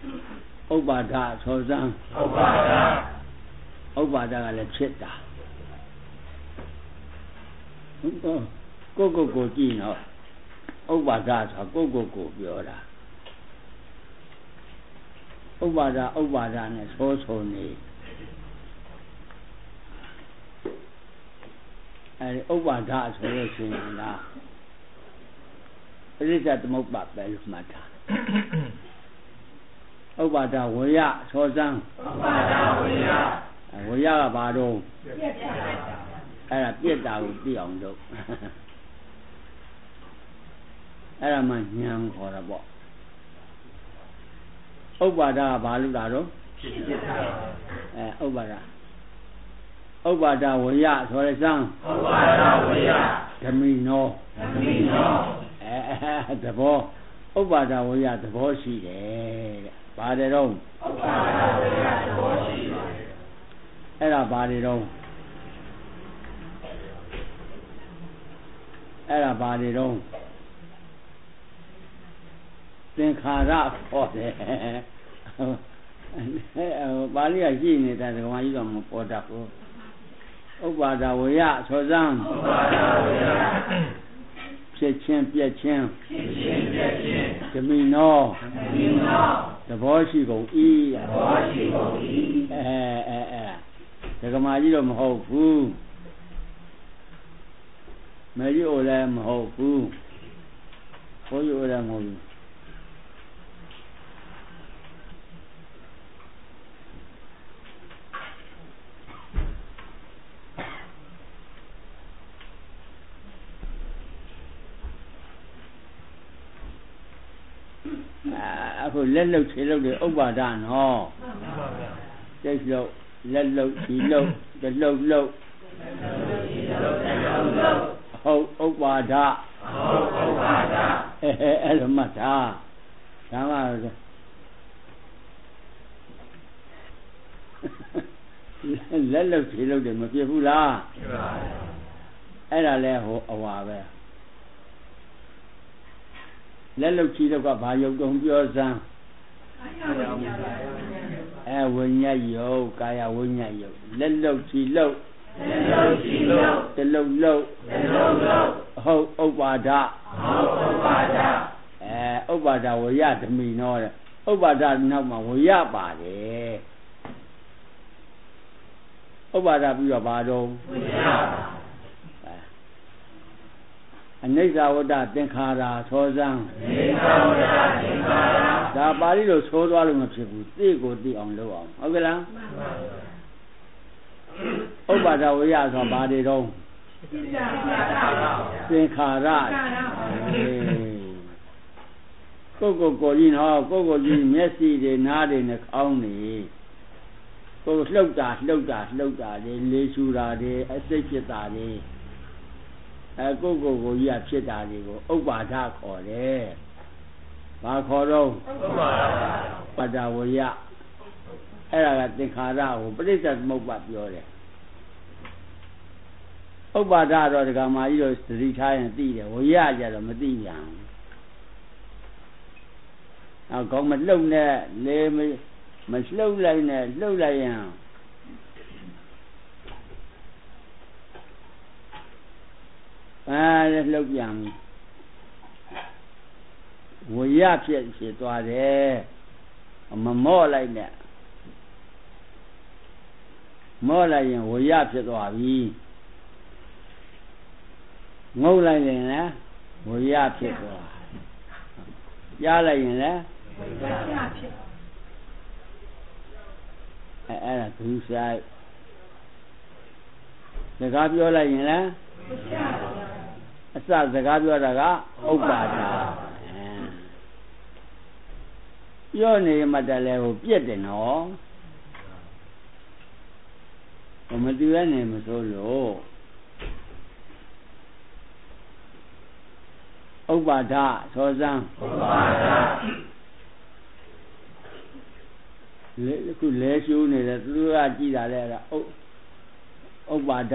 ဥပ္ပါဒသောစံဥပ္ပါဒကလည်းဖြစ်တာကိုကြည့်နော်ဥပ္ပါဒဆိုကိုပြောတာဥပ္ပါဒနဲ့ဆိုနေဥပ္ပါဒဆိုလို့ရှိရင်လားပရိစ္ဆေသမုပ္ပါပဲလို့မှတ်တာဥပ္ပါဒဝေယသောစံဥပ္ပါဒဝေယကဘာတော့အဲ့ဒါပြစ်တာကိုသိအောင်လုပ်အဲ့ဒါမှဉာဏ်ခေါ်တာပေါ့ဥပ္ပါဒကဘာလို့တာတော့ဥပ္ပါဒဝေယဆိုရစံဥပ္ပါဒဝေယဓမိနောသဘောဥပ္ပါဒဝေယသဘောရှိတယ်တဲ့ပါတယ်တော့ဥပ္ပါဒဝေယသဘောရှိတယ်အဲ့ဒါပါတယ်တော့သင်္ခါရခေါ်တယ်ပါဠိကရှိနေတဲ့ဓမ္မကြီးတော့မပေါ်တတ်ဘူးဥပ္ပါဒဝေယဆိုစံဥပ္ပါဒဝေယဖြစ်ချင်းပြက်ချင်းဓမိနောသဘောရှိကုန်ဤဓမ္မကြီးတော့မဟုတ်ဘူးမကြီးအိုလည်းမဟုတ်ဘူးဘိုးကြီးအိုလည်းမဟုတ်ဘူးအခုလက်လုတ်ခြေလုတ်တွေဥပ္ပါဒနော်စိတ်လုတ်လက်လုတ်ခြေလုတ်တလုတ်လုတ်ဟုတ်ဥပ္ပါဒအဲ့လိုမှတ်တာဒါမှလက်လုတ်ခြေလုတ်တွေမပြစ်ဘူးလားပြစ်ပါဘူးအဲ့ဒါလဲဟိုအဝါပဲလက်လုတ်ခြေလုတ်ကဘာယုတ်တုံပြောစမ်းဝိညာဉ်ယုတ်ကာယဝိညာဉ်ယုတ်လက်လုတ်ခြေလုတ်တလုတ်လုတ်ဟုတ်ဥပ္ပါဒဥပ္ပါဒဝေယဓမိနောတဲ့ဥပ္ပါဒနောက်မှာဝေယပါတယ်ဥပ္ပါဒပြီးတော့ဘာတော့ဝေယအနိစ္စဝတ္တသင်္ခါရသောစံဒါပါဠိလိုဆိုသွားလို့မဖြစ်ဘူးသိကိုသိအောင်လုပ်အောင်ဟုတ်ကဲ့လားဥပ္ပါဒဝေယဆိုဘာတွေတော့သင်္ခါရကိုကြီးနော်ကိုကြီးမျက်စိတွေနားတွေနှာခေါင်းတွေကိုလှုပ်တာတွေလေရှူတာတွေအစိတ်ဖြစ်တာတွေကိုကြီးဖြစ်တာတွေကိုဥပ္ပါဒခေါ်တယ်ဘာခေါ်တော့ဥပ္ပါဒဝေယအဲ့ဒါကသင်္ခါရကိုပရိစ္ဆေသမုပ္ပါပြောတယ်ဥပ္ပါဒတော့ဒကာမကြီးတို့သတိထားရင်သိတယ်ဝေယကြတော့မသိပြန်ကောင်းမလှုပ်နဲ့လေမလှုပ်လိုက်နဲ့လှုပ်လိုက်ရင်လှုပ်ပြန်ဝေယဖြစ်သွားတယ်မမော့လိုက်နဲ့မော့လိုက်ရင်ဝေယဖြစ်သွားပြီငုတ်လိုက်ရင်လည်းဝေယဖြစ်သွားကြားလိုက်ရင်လည်းဝေယဖြစ်အဲ့ဒါသူဆိုင်စကားပြောလိုက်ရင်လည်းအစစကားပြောတာကဥပ္ပါဒပြောနေမှတည်းလဲဟိုပြက်တယ်နော်ဟိုမတူရနေမစိုးလို့ဥပ္ပါဒသောစံဥပ္ပါဒခုလဲရှိုးနေတယ်သူတို့ကကြည်တာလဲဥပ္ပါဒ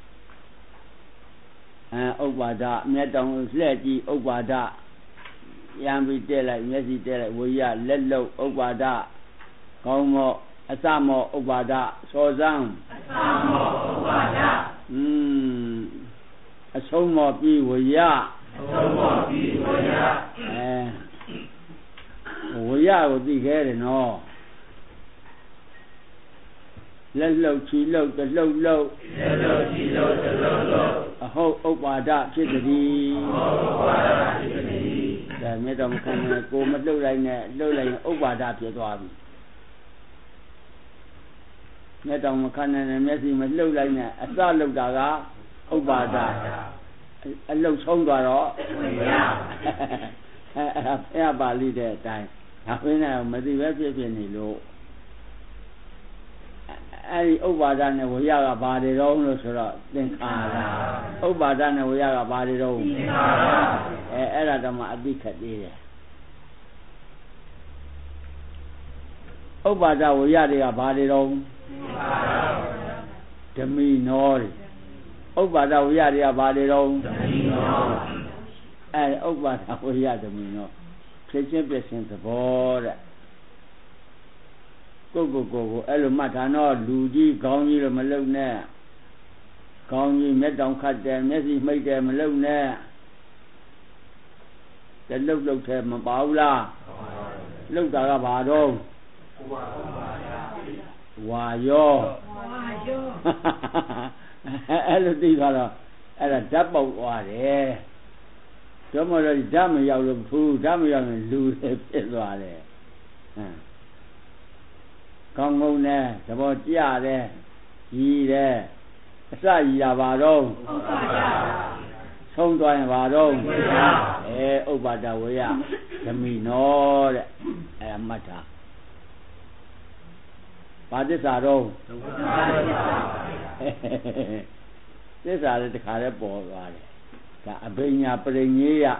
ဥပ္ပါဒမြတ်တောင်လှည့်ကြည့်ဥပ္ပါဒ yan bi tet lai myesi tet lai waya let lou uppada kaung mo asa mo uppada so sang asa mo uppada အဆုံးမောပြီးဝရအဆုံးမောပြီးဝရဝရကိုသိခဲ့တယ်နော်လက်လှုပ်ချီလှုပ်တလှုပ်လှုပ်လက်လှုပ်ချီလှုပ်တလှုပ်လှုပ်အဟုတ်ဥပ္ပါဒဖြစ်သည်အဟုတ်ဥပ္ပါဒဖြစ်သည်ဒါမြတ်တော်မခံနဲ့ကိုမလှုပ်လိုက်နဲ့လှုပ်လိုက်ရင်ဥပ္ပါဒဖြစ်သွားပြီမြတ်တော်မခံနဲ့မျက်စိမလှုပ်လိုက်နဲ့အစလှုပ်တာကဥပ္ပါဒအလုတ်ဆုံးသွားတော့အဲ့ဒါပါဠိတဲ့အတိုင်းဒါဝိနည်းမသိပဲဖြစ်နေလို့အဲ့ဒီဥပ္ပါဒနဲ့ဝိရကဘာတွေတော့လို့ဆိုတော့သင်္ခါရဥပ္ပါဒနဲ့ဝိရကဘာတွေတော့သင်္ခါရအဲ့ဒါတော့မှအသိခက်သေးတယ်ဥပ္ပါဒဝိရတွေကဘာတွေတော့ဓမီနောတွေဥပ္ပါဒဝိရတွေကဘာတွေတော့ဓမီနောဥပ္ပါဒဝိရဓမီနောဖြစ်ချင်းပြခြင်းသဘောတဲ့ကိုအဲ့လိုမှတ်ထားတော့လူကြီးခေါင်းကြီးလို့မလုံနဲ့ခေါင်းကြီးမျက်တောင်ခတ်တယ်မျက်စိမှိတ်တယ်မလုံနဲ့တလှုပ်ထဲမပါဘူးလားလှုပ်တာကဘာတော့ဝါယောအဲ့လိုသိသွားတော့အဲ့ဒါဓာတ်ပေါက်သွားတယ်တော့မလို့ဓာတ်မရောက်လို့ဘူးဓာတ်မရောက်ရင်လူတွေဖြစ်သွားတယ်ကောင်းကောင်းနဲ့သဘောကျတယ်ကြီးတယ်အစကြီးတာပါတော့ဆုံးသွားရင်ပါတော့ဥပ္ပါဒဝေယဓမီနောတဲ့အဲ့ဒါမှတ်တာဘာသစ္စာတော့သစ္စာလည်းတခါလည်းပေါ်သွားတယ်ဒါအဘိညာပရိညေယ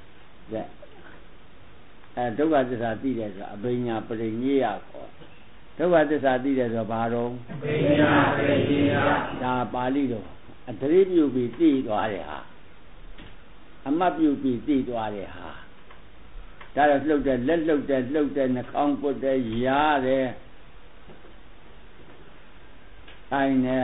တဲ့ဒုက္ခသစ္စာသိတယ်ဆိုတာအဘိညာပရိညေယခေါ်ဒုက္ခသစ္စာသိတယ်ဆိုဘာတော့အဘိညာပရိညေယဒါပါဠိတော်အတရိပြုပြီးသိသွားတယ်ဟာအမတ်ပြုပြီးသိသွားတယ်ဟာဒါတော့လှုပ်တယ်လက်လှုပ်တယ်နှာခေါင်းပုတ်တယ်ရားတယ်တိုင်းနဲ့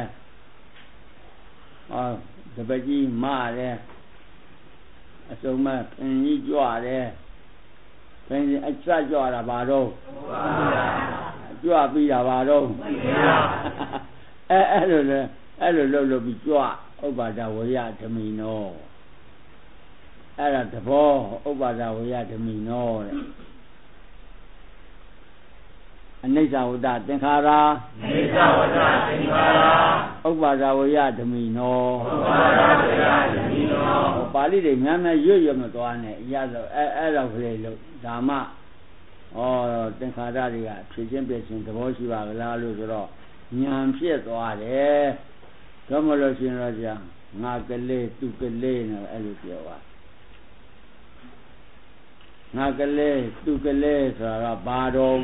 တပည့်ကြီးမတယ်အစုံမဖင်ကြီးကြွတယ်ဖင်ကြီးအချကြွတာဘာတော့ကြွပြီးတာဘာတော့အဲ့လိုလှုပ်ပြီးကြွဥပ္ပါဒဝေယဓမီနောအဲ့ဒါသဘောဥပ္ပါဒဝေယဓမီနောတဲ့အနိစ္စဝတ္တသင်္ခါရအနိစ္စဝတ္တသင်္ခါရဥပ္ပါဒဝေယဓမီနောဥပ္ပါဒဝေယဓမီနောပါဠိတွေများများရွတ်မသွားနဲ့အရာဆိုအဲ့တော့ခလေးလို့ဓမ္မသင်္ခါရတွေကဖြစ်ချင်းပြချင်းသဘောရှိပါကလားလို့ဆိုတော့ဉာဏ်ဖြစ်သွားတယ်တော့မလို့ရှင်တော့ကြာငါကလေးသူကလေးနဲ့အဲ့လိုပြောပါငါကလေးသူကလေးဆိုတာကဘာတော့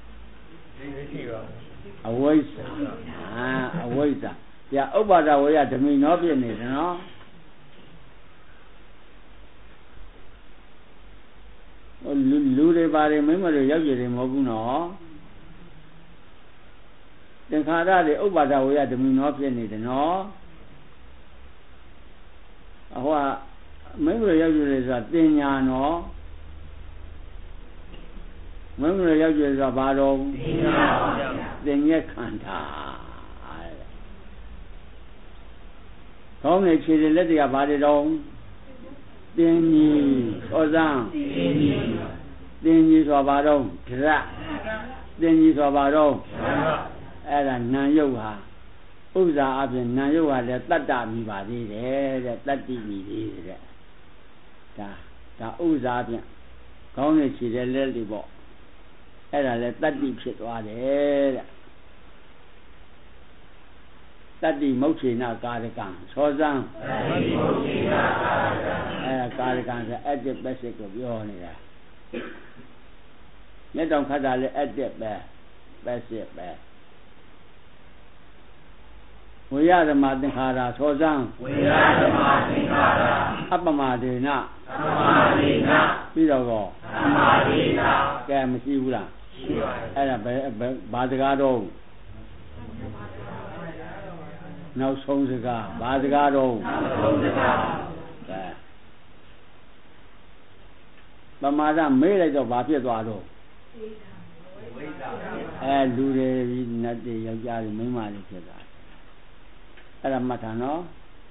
အဝိဇ္ဇာအဝိဇ္ဇာပြဥပ္ပါဒဝေယဓမီနောဖြစ်နေတယ်နော်လူတွေပါတယ်မိမတွေရောက်ကြတယ်မဟုတ်ဘူးနော်သင်္ခါရတွေဥပ္ပါဒဝေယဓမီနောဖြစ်နေတယ်နော်ဟိုကမိမတွေရောက်ကြတယ်ဆိုတာတင်ညာနော်မင်းတို့ရောက်ကြဆိုတာဘာတော့သင်္ညက်ခန္ဓာကောင်းနေခြေလက်တွေကဘာတွေတော့တင်ကြီးဟောစမ်းတင်ကြီးဆိုတာဘာတော့ဒရတင်ကြီးဆိုတာဘာတော့အဲ့ဒါနာယုတ်ဟာဥစ္စာအပြင်နာယုတ်ဟာလည်းတတ္တမိပါသေးတယ်တဲ့တတ္တိမိသေးတယ်တဲ့ဒါဥစ္စာအပြင်ကောင်းနေခြေလက်တွေပေါ့အဲ့ဒါလဲတတ္တိဖြစ်သွားတယ်တဲ့တတ္တိမုတ်ချေနကာရကံသောစံတတ္တိမုတ်ချေနကာရကံကာရကံဆို active passive ကိုပြောနေတာမျက်တောင်ခတ်တာလဲ active ပဲ passive ပဲဝိရဓမ္မသင်္ခါရသောဇံဝိရဓမ္မသင်္ခါရအပ္ပမဒေနပြီးတော့ကောကဲမရှိဘူးလားရှိပါဘူးအဲ့ဒါဘာစကားတော့နောက်ဆုံးစကားဘာစကားတော့နောက်ဆုံးစကားကဲပမာဒမေးလိုက်တော့ဘာဖြစ်သွားတော့လူတွေနတ်တွေယောက်ျားတွေမိန်းမတွေဖြစ်သွားအဲ့ဒါမှတ်ထားနော်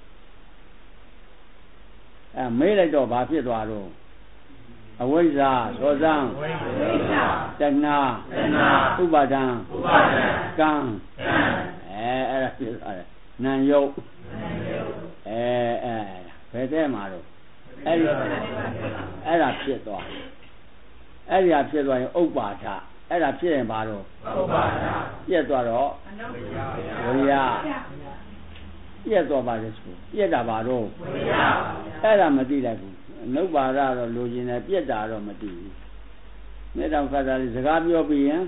မေးလိုက်တော့ဘာဖြစ်သွားတော့အဝိဇ္ဇာသောဇံတဏှာဥပါဒံကံအဲ့ဒါဖြစ်သွားတယ်နာယုတ်ဘယ်တဲ့မှာတော့အဲ့ဒါဖြစ်သွားအဲ့ဒီဟာဖြစ်သွားရင်ဥပ္ပါဒအဲ့ဒါဖြစ်ရင်ဘာတော့ဥပ္ပါဒပြက်သွားတော့ဝိရပြက်သွားပါလေဆိုပြက်တာဘာတော့ဝိရအဲ့ဒါမသိလိုက်ဘူးနုပ္ပါဒတော့လိုချင်တယ်ပြက်တာတော့မသိဘူးမြေတောင်ခါတာလေးစကားပြောပြီးရင်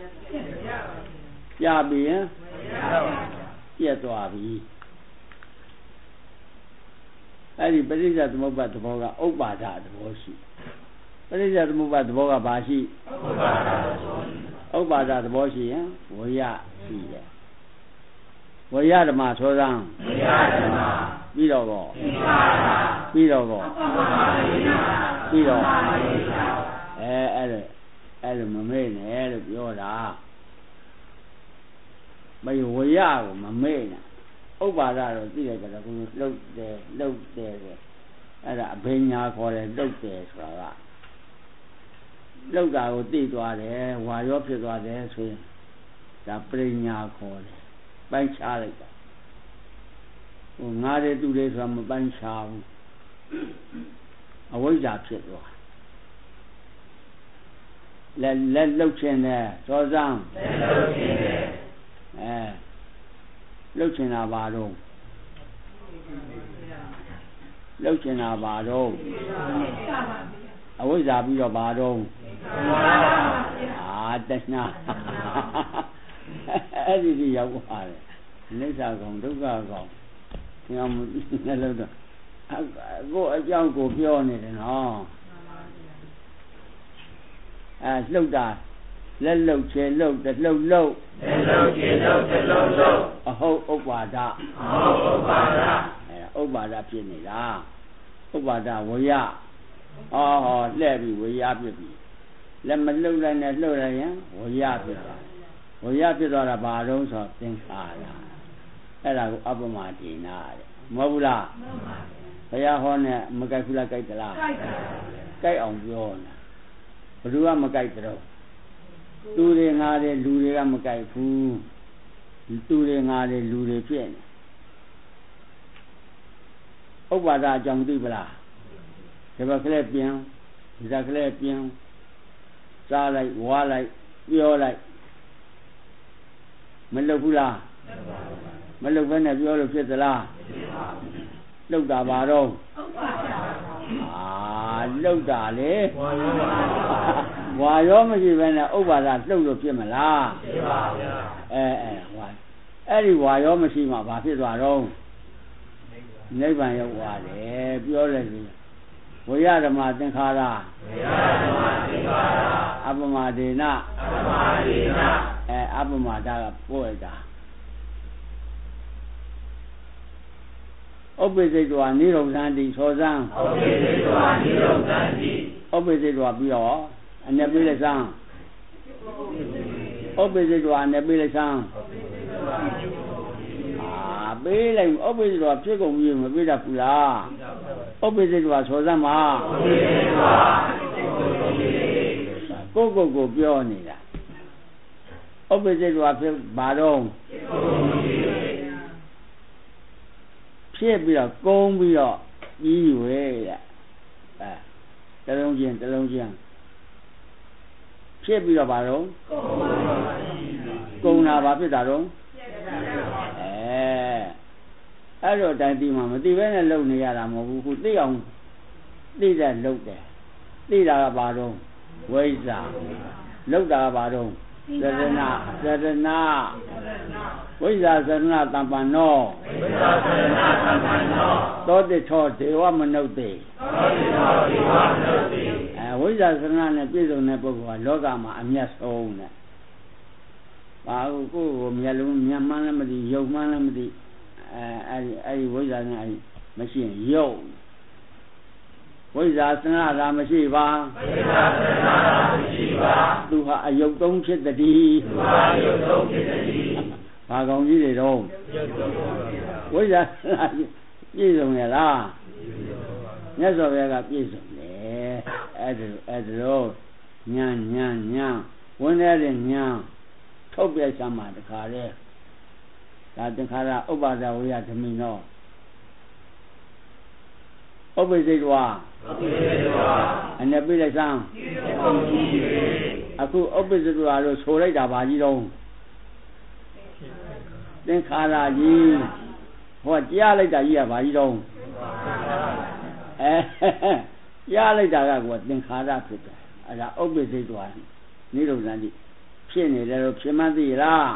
ပြပြီးရင်ပြက်သွားပြီအဲ့ဒီပရိစ္ဆေသမုပ္ပါသဘောကဥပ္ပါဒသဘောရှိပရိစ္ဆေသမုပ္ပါသဘောကဘာရှိဥပ္ပါဒသဘောရှိရင်ဝိရရှိတယ်ဝိရဓမ္မသောဇံပြီးတော့ကောပြီးတော့အဲ့လိုမမေ့နဲ့လို့ပြောတာမယဝိရကိုမမေ့နဲ့ဥပ္ပါဒတော့သိတယ်ကြတော့ကိုလှုပ်တယ်အဲ့ဒါအဘိညာခေါ်တယ်လှုပ်တယ်ဆိုတာကလှုပ်တာကိုသိသွားတယ်ဝါရောဖြစ်သွားတယ်ဆိုရင်ဒါပရိညာခေါ်တယ်ပိုင်းခြားလိုက်တာဟိုငါတွေသူတွေဆိုတာမပိုင်းခြားဘူးအဝိဇ္ဇာဖြစ်သွားလက်လှုပ်ခြင်းနဲ့သောဇံလှုပ်ခြင်းနဲ့လှုပ်ခြင်းတာဘာတော့လှုပ်ခြင်းတာဘာတော့အဝိဇ္ဇာပြီးတော့ဘာတော့တဏှာအဲ့ဒီရောက်သွားတယ်နိစ္စကောင်ဒုက္ခကောင်ညောင်းနဲ့လို့တော့ကိုအကြောင်းကိုပြောနေတယ်နော်လှုပ်တာလက်လှုပ်ချေလှုပ်တလှုပ်လှုပ်လက်လှုပ်ချေလှုပ်တလှုပ်လှုပ်အဟုတ်ဥပ္ပါဒဥပ္ပါဒဖြစ်နေတာဥပ္ပါဒဝိရလှဲ့ပြီးဝိရဖြစ်ပြီလက်မလှုပ်လိုက်နဲ့လှုပ်လိုက်ရင်ဝိရဖြစ်သွားဝိရဖြစ်သွားတာဘာတော့ဆိုသင်္ခါရအဲ့ဒါကိုအပ္ပမဒေနာတဲ့မဟုတ်ဘူးလားမှန်ပါဘုရားဟောနဲ့မကြိုက်ဘူးလားကြိုက်သလားကြိုက်အောင်ပြောနေဘယ်သူကမကြိုက်တော့သူတွေငါတွေလူတွေကမကြိုက်ဘူးသူတွေငါတွေလူတွေဖြစ်နေဥပ္ပါဒအကြောင်းသိပလားဒီဘက်ကလေးပြန်ဒီဘက်ကလေးပြန်စားလိုက်ဝါလိုက်ပြောလိုက်မလုပ်ဘူးလားမလုပ်ဘဲနဲ့ပြောလို့ဖြစ်သလားလုပ်တာပါတော့လှုပ်တာလေဝါရောမရှိဘဲနဲ့ဥပ္ပါဒလှုပ်လို့ဖြစ်မလားဖြစ်ပါဗျာအဲ့ဒီဝါရောမရှိမှဘာဖြစ်သွားတော့နိဗ္ဗာန်ရောက်သွားတယ်ပြောလိုက်ပြီဝိရဓမ္မသင်္ခါရအပ္ပမဒေနအပ္ပမဒါကပို့လိုက်တာဥပ္ပိစိတ်တော်နိရောဓံတိသောဇံဥပ္ပိစိတ်တော်ပြီးတော့အနေပေးလိုက်စမ်းဥပ္ပိစိတ်တော်အနေပေးလိုက်စမ်းပေးလိုက်ဥပ္ပိစိတ်တော်ဖြစ်ကုန်ပြီမပေးတတ်ဘူးလားဥပ္ပိစိတ်တော်သောဇံမှာကိုပြောနေတာဥပ္ပိစိတ်တော်ဖြစ်ဘာတော့ဖြစ်ပြီးတော့ကုန်းပြီးတော့ပြီးဝဲတဲ့တလုံးချင်းဖြစ်ပြီးတော့ဘာတော့ကုန်းတာဘာဖြစ်တာတော့အဲ့တော့တိုင်းဒီမှာမသိဘဲနဲ့လုံနေရတာမဟုတ်ဘူးခုသိအောင်သိတဲ့လုံတယ်သိတာကဘာတော့ဝိဇ္ဇာလုံတာကဘာတော့ဝိဇ္ဇာသရဏတမ္ပန္နောသောတိထောဒေဝမနုဿေဝိဇ္ဇာသရဏနဲ့ပြည့်စုံတဲ့ပုဂ္ဂိုလ်ကလောကမှာအမြတ်ဆုံးတဲ့ဘာကိုမျက်လုံးမျက်မှန်းလည်းမသိရုပ်မှန်းလည်းမသိအဲဒီဝိဇ္ဇာနဲ့မရှိရင်ရုပ်ဝိဇ္ဇာသရဏသာမရှိပါသူဟာအယုတ်သုံးဖြစ်တည်းဘာကောင်းကြီးတွေတော့ဝိဇ္ဇာပြည့်စုံရလားမြတ်စွာဘုရားကပြည့်စုံတယ်အဲ့ဒါညံဝင်တဲ့ညံထုတ်ပြစမ်းမှာတခါလေဒါသင်္ခါရဥပါဒဝိယဓမိနောဥပ္ပစိတဝါအနေပြလိုက်စမ်းအခုဥပ္ပစိတဝါလို့ဆိုလိုက်တာပါကြီးတော့သင်္ခါရကြီးဟောကြားလိုက်တာကြီးကပါကြီးတော့ကြားလိုက်တာကကိုသင်္ခါရဖြစ်တယ်အဲ့ဒါဥပ္ပစိတဝါနိရောဓတိဖြစ်နေတယ်လို့ဖြစ်မှသိလား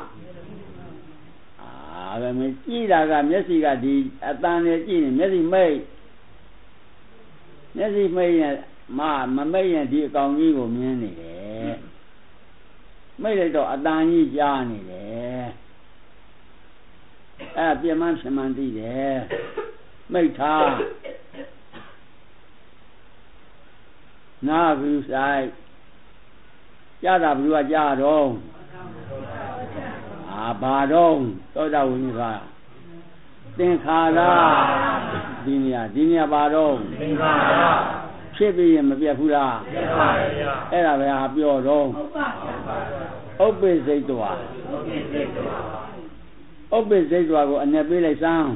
ဘယ်မှာကြည့်တာကမျက်စိကဒီအတန်နဲ့ကြည့်နေမျက်စိမိတ်ရင်မမိတ်ရင်ဒီအကောင်ကြီးကိုမြင်နေတယ်မိတ်လိုက်တော့အတန်ကြီးကြားနေတယ်အဲ့ပြင်းမှန်းဖြစ်မှန်းသိတယ်မိတ်ထားနာဘူးဆိုင်ကြားတာဘယ်သူကကြားတော့ဘာတော့သောတာဝိနိဗ္ဗာန်သင်္ခါရဒီနေရာဘာတော့သင်္ခါရဖြစ်ပြီးရင်မပြတ်ဘူးလားပြတ်ပါရဲ့အဲ့ဒါပဲဟာပြောတော့ဥပ္ပိစိတ်တော်ဥပ္ပိစိတ်တော်ကိုအနေပေးလိုက်စမ်း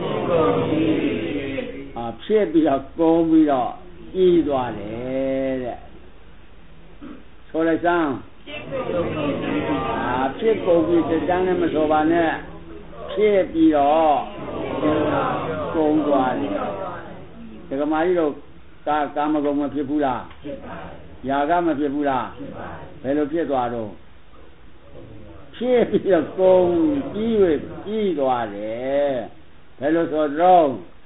ဖြစ်ပြီးတော့ကုန်းပြီးတော့ကြီးသွားတယ်တဲ့ဆိုလိုက်စမ်းဖြစ်ကုန်ပြီးတန်းနဲ့မဆိုပါနဲ့ဖြစ်ပြီးတော့ကုန်းသွားတယ်ဒကမာကြီးတို့ကာမဂုဏ်မဖြစ်ဘူးလားຢာကမဖြစ်ဘူးလားဘယ်လိုဖြစ်သွားတော့ဖြစ်ပြီးတော့ကုန်းကြီးသွားတယ်ဘယ်လိုဆိုတော့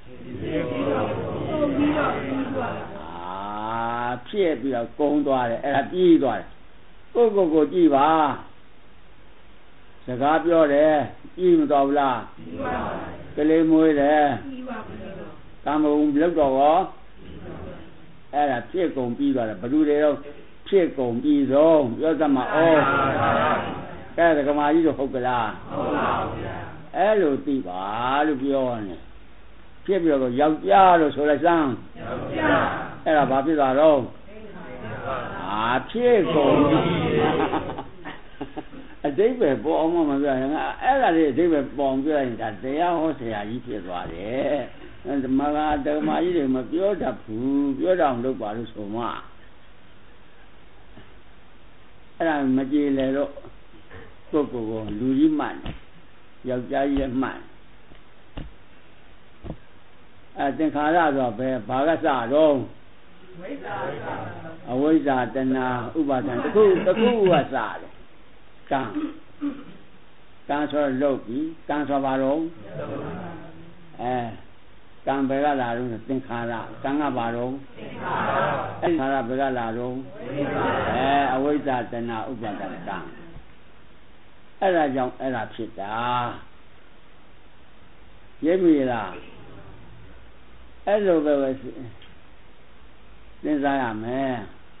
ဖြစ်ပြီးတော့ကုန်းသွားတယ်အဲ့ဒါကြီးသွားတယ်ကိုကြည့်ပါစကားပြောတယ်ကြည့်မတော်ဘူးလားကြည့်ပါဘူးကလေးမွေးတယ်ကြည့်ပါဘူးကာမဂုဏ်လောက်တော့ရောအဲ့ဒါဖြစ်ကုန်ပြီးသွားတယ်ဘယ်သူတွေတော့ဖြစ်ကုန်ပြီးတော့ပြောသမှာဩအဲ့ဒါကမာကြီးတော့ဟုတ်ကလားဟုတ်ပါဘူးဗျာအဲ့လိုသိပါလို့ပြောနေဖြစ်ပြီးတော့ယောက်ျားလို့ဆိုလိုက်စမ်းယောက်ျားအဲ့ဒါဘာဖြစ်သွားတော့ဖြစ်ကုန်အတိတ်ပဲပေါ်အောင်မပြောရင်အဲ့ဒါလေးအတိတ်ပဲပေါ်အောင်ပြောရင်ဒါတရားဟောဆရာကြီးဖြစ်သွားတယ်ဓမ္မကြီးတွေမပြောတတ်ဘူးပြောတော့လုပ်ပါလို့ဆိုမှအဲ့ဒါမကြည်လေတော့ပုဂ္ဂိုလ်ကိုလူကြီးမှန်ယောက်ျားကြီးမှန်သင်္ခါရဆိုဘယ်ဘာကစတော့အဝိဇ္ဇာတဏှာဥပါဒံတခုကစတယ်ကံဆိုလုပ်ပြီးကံဆိုပါတော့ကံဘယ်ကလာတော့သင်္ခါရကံကပါတော့သင်္ခါရဘယ်ကလာတော့အဝိဇ္ဇာတဏှာဥပါဒံကံအဲ့ဒါကြောင့်အဲ့ဒါဖြစ်တာရိပ်မိလားအဲ့လိုပဲစဉ်းစားရမယ်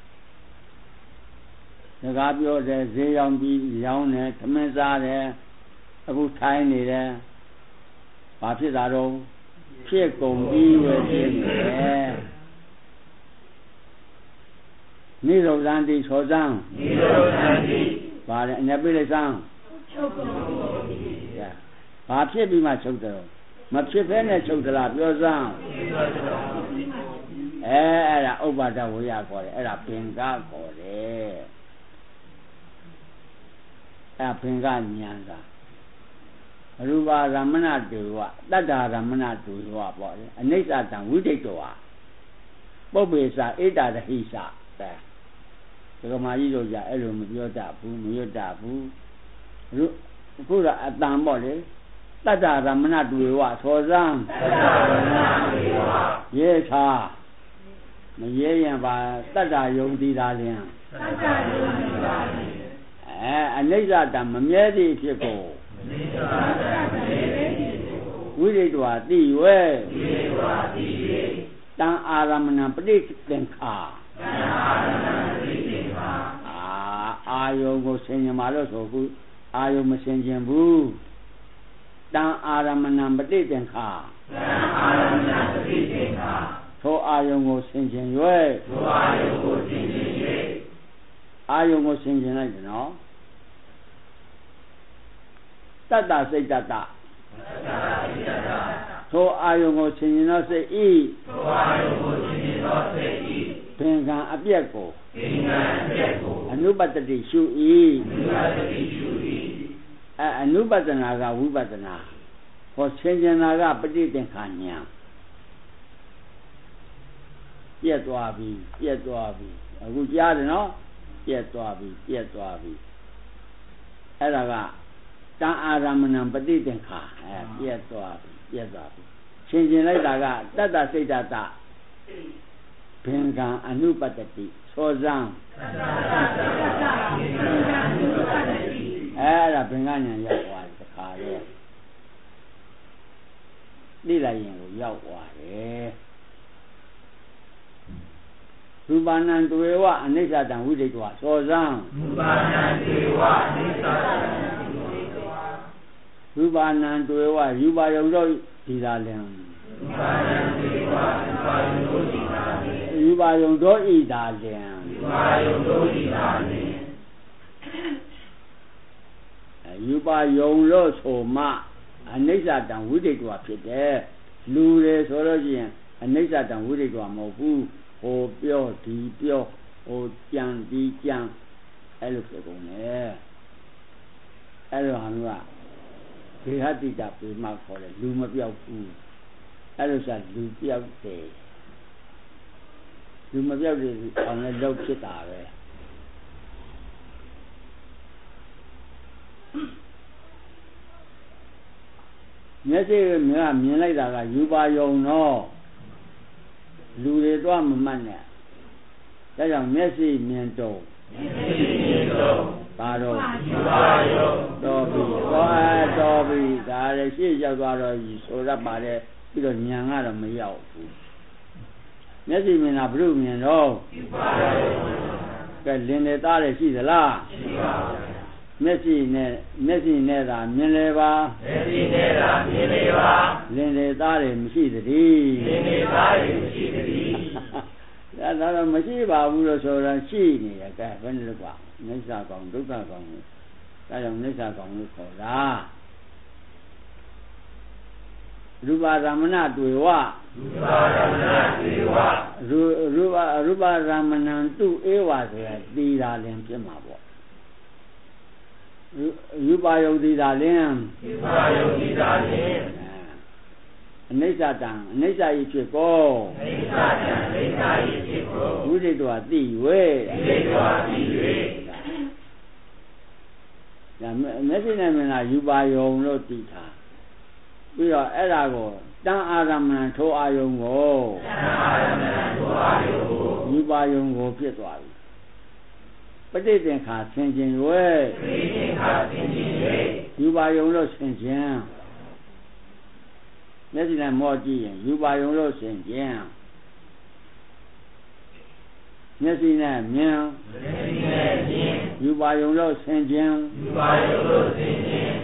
စကားပြောတယ်ဈေးရောင်းပြီးရောင်းတယ်သမင်းစားတယ်အခုထိုင်းနေတယ်ဘာဖြစ်တာတော့ဖြစ်ကုန်ပြီးဝယ်ပြင်းနေတယ်နိရောဓန်တိသောစံနိရောဓန်တိဘာလဲအနေပြလိုက်စမ်းချုပ်ကုန်ဘာဖြစ်ပြီးမှချုပ်တယ်မဖြစ်ဘဲနဲ့ချုပ်သလားပြောစမ်းအဲ့ဒါဥပ္ပါဒဝိယခေါ်တယ်အဲ့ဒါပင်ကခေါ်တယ်အဲ့ပင်ကဉာဏ်သာရူပရမဏတေဝတတ္တရမဏတေဝပေါ့လေအနိစ္စတံဝိဒိတ္တောပုပ္ပေသဧတရဟိသကမာကြီးတို့ကြအဲ့လိုမပြောတတ်ဘူးမရွတ်တတ်ဘူးခုကအတန်ပေါ့လေတတ္တရမဏတွေဝသောစံတတ္တရမဏတွေဝရဲသာမရဲရင်ပါတတ္တယုံတည်တာလျင်တတ္တယုံတည်တာလျင်အနိစ္စတမမြဲသည့်ဖြစ်ကိုအနိစ္စတမမြဲသည့်ဖြစ်ကိုဝိရိတဝါတိဝဲဝိရိတဝါတိဝဲတံအာရမဏပဋိသင်္ခါတံအာရမဏပဋိသင်္ခါအာယုံကိုဆင်ញင်ပါလို့ဆိုခုအာယုံမဆင်ញင်ဘူးတံအာရမဏပဋိသင်္ခါတံအာရမဏပဋိသင်္ခါသောအာယုံကိုဆင်ញင်၍သောအာယုံကိုဆင်ញင်၍အာယုံကိုဆင်ញင်လိုက်တယ်နော်တတ္တစိတ်တတ္တသောအာယုံကိုဆင်ញင်သောစိတ်ဤသောအာယုံကိုဆင်ញင်သောစိတ်ဤသင်္ကံအပြက်ကိုသင်္ကံအပြက်ကိုအနုပတ္တိရှု၏အနုပတ္တိရှု၏အနုပဒနာကဝိပဿနာဟောဆင်ញင်တာကပဋိသင်္ခါဉာဏ်ပြက်သွားပြီပြက်သွားပြီအခုကြားတယ်နော်ပြက်သွားပြီပြက်သွားပြီအဲ့ဒါကတံအာရမဏံပဋိသင်္ခါပြက်သွားပြီပြက်သွားပြီဆင်ញင်လိုက်တာကတတ္တစိတ်တတဘင်္ဂံအနုပတ္တိသောဇံအဲ့ဒါဘင်္ဂဉာဏ်ရောက်သွားတယ်တခါတော့သိလိုက်ရင်ကိုရောက်သွားတယ်ရူပနာတွေဝအနိစ္စတံဝိဒိတဝသောဇံရူပနာတွေဝအနိစ္စတံရူပနာတွေဝယူပါယုံတော့ဒီသာလင်ရူပနာတွေဝယူပါယုံတော့ဤသာလင်ယူပါယုံတော့ဤသာလင်ယူပါယုံလို့ဆိုမှအနိစ္စတံဝိဒိတဝဖြစ်တယ်လူတွေဆိုလို့ရှိရင်အနိစ္စတံဝိဒိတဝမဟုတ်ဘူးဟိုပြောဒီပြောဟိုကြံဒီကြံအဲ့လိုဖြစ်ကုန်တယ်အဲ့လိုဟာမျိုးကဘေဟတိတပေမခေါ်တယ်လူမပြောက်ဘူးအဲ့လိုဆိုလူပြောက်တယ်လူမပြောက်တယ်အောင်လည်းလောက်ဖြစ်တာပဲမျက်စိကမြင်လိုက်တာကယူပါယုံတော့လူတွေတော့မမှတ်နဲ့ဒါကြောင့်မျက်စိမြင်တော့ဘာတော့ယူပါယုံတော်ပြီတော်ပြီဒါလည်းရှေ့ရောက်သွားတော့ဆိုရပါတယ်ပြီးတော့ဉာဏ်ကတော့မရောက်ဘူးမျက်စိမြင်တာဘုရုမြင်တော့ယူပါယုံကဲလင်တွေသားတွေရှိသလားရှိပါဘူးမျက်စိနဲ့သာမြင်လေပါမျက်စိနဲ့သာမြင်လေပါလင်တွေသားတွေမရှိသတည်းလင်တွေသားတွေမရှိသတည်းဒါတော့မရှိပါဘူးလို့ဆိုတော့ရှိနေရကဲဘယ်နဲ့လဲကွာနိစ္စကောင်ဒုက္ခကောင်ဒါကြောင့်နိစ္စကောင်လို့ခေါ်တာရူပရမဏတွေဝရူပရမဏံသူဧဝဆိုရတည်တာလင်ဖြစ်မှာပေါ့ယူပါယုတ်တိသာလင်းယူပါယုတ်တိသာလင်းအနိစ္စတံအနိစ္စဤဖြစ်ကိုအနိစ္စတံအနိစ္စဤဖြစ်ကိုဝိရိတဝါတိဝေဝိရိတဝါတိဝေဒါမျက်စိနဲ့မြင်တာယူပါယုံလို့သိတာပြီးတော့အဲ့ဒါကိုတံအာရမဏထိုအာယုံကိုတံအာရမဏထိုအာယုံကိုယူပါယုံကိုဖြစ်သွားပြီပဋိသင်္ခါဆင်ခြင်း၍ပဋိသင်္ခါဆင်ခြင်း၍ယူပါယုံလို့ဆင်ခြင်းမျက်စိနဲ့မောကြည့်ရင်ယူပါယုံလို့ဆင်ခြင်းမျက်စိနဲ့မြင်ယူပါယုံလို့ဆင်ခြင်းယူပါယုံလို့ဆင်ခြင်း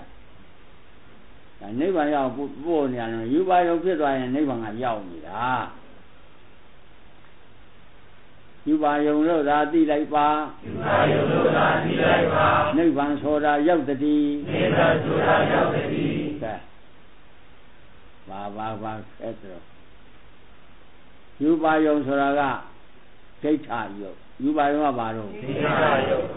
ဒါနိဗ္ဗာန်ရောက်ပို့နေရတယ်ယူပါယုံဖြစ်သွားရင်နိဗ္ဗာန်ကရောက်နေတာယူပါယုံလို့သာသိလိုက်ပါယူပါယုံလို့သာသိလိုက်ပါနိဗ္ဗာန်ဆိုတာရောက်တည်းနိဗ္ဗာန်ဆိုတာရောက်တည်းကဲဘာအဲ့ဒါယူပါယုံဆိုတာကဒိဋ္ဌာယုံယူပါယုံကဘာလို့ဒိဋ္ဌာယုံ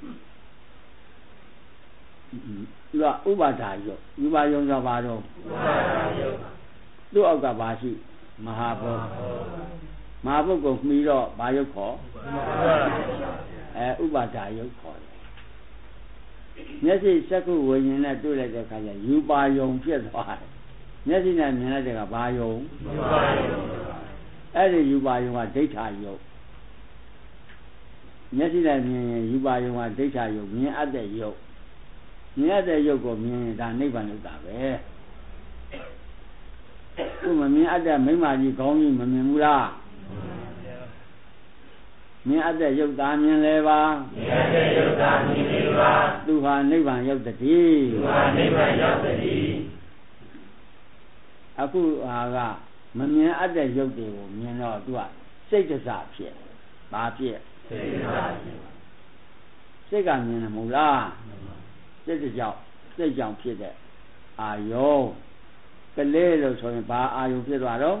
သူကဥပါဒါယုံယူပါယုံဆိုဘာတော့ဥပါဒါယုံသူ့အောက်ကဘာရှိမဟာဘုမဟာဘုတ်ကိုမှီတော့ဘာယုတ်ခေါ်ပါဒယုတ်ခေါ်တယ်မျက်စိစက္ခုဝိညာဉ်နဲ့တွေ့လိုက်တဲ့အခါကျယူပါယုံဖြစ်သွားတယ်မျက်စိနဲ့မြင်လိုက်တဲ့ကဘာယုံယူပါယုံအဲ့ဒီယူပါယုံကဒိဋ္ဌာယုတ်မျက်စိနဲ့မြင်ရင်ယူပါယုံကဒိဋ္ဌာယုတ်မြင်အပ်တဲ့ယုတ်မြင်အပ်တဲ့ယုတ်ကိုမြင်ရင်ဒါနိဗ္ဗာန်လို့တာပဲသူမမြင်အပ်တဲ့မိမကြီးခေါင်းကြီးမမြင်ဘူးလားမြင်အပ်တဲ့ယုတ်သားမြင်လေပါမြင်အပ်တဲ့ယုတ်သားမြင်လေပါသူဟာနိဗ္ဗာန်ရောက်တည်းသူဟာနိဗ္ဗာန်ရောက်တည်းအခုဟာကမမြင်အပ်တဲ့ယုတ်တွေကိုမြင်တော့သူကစိတ်တစားဖြစ်ဘာဖြစ်စိတ်တစားဖြစ်စိတ်ကမြင်တယ်မဟုတ်လားစိတ်ကြောင့်ဖြစ်တဲ့အာယုံကလေးလို့ဆိုရင်ဘာအာယုံဖြစ်သွားတော့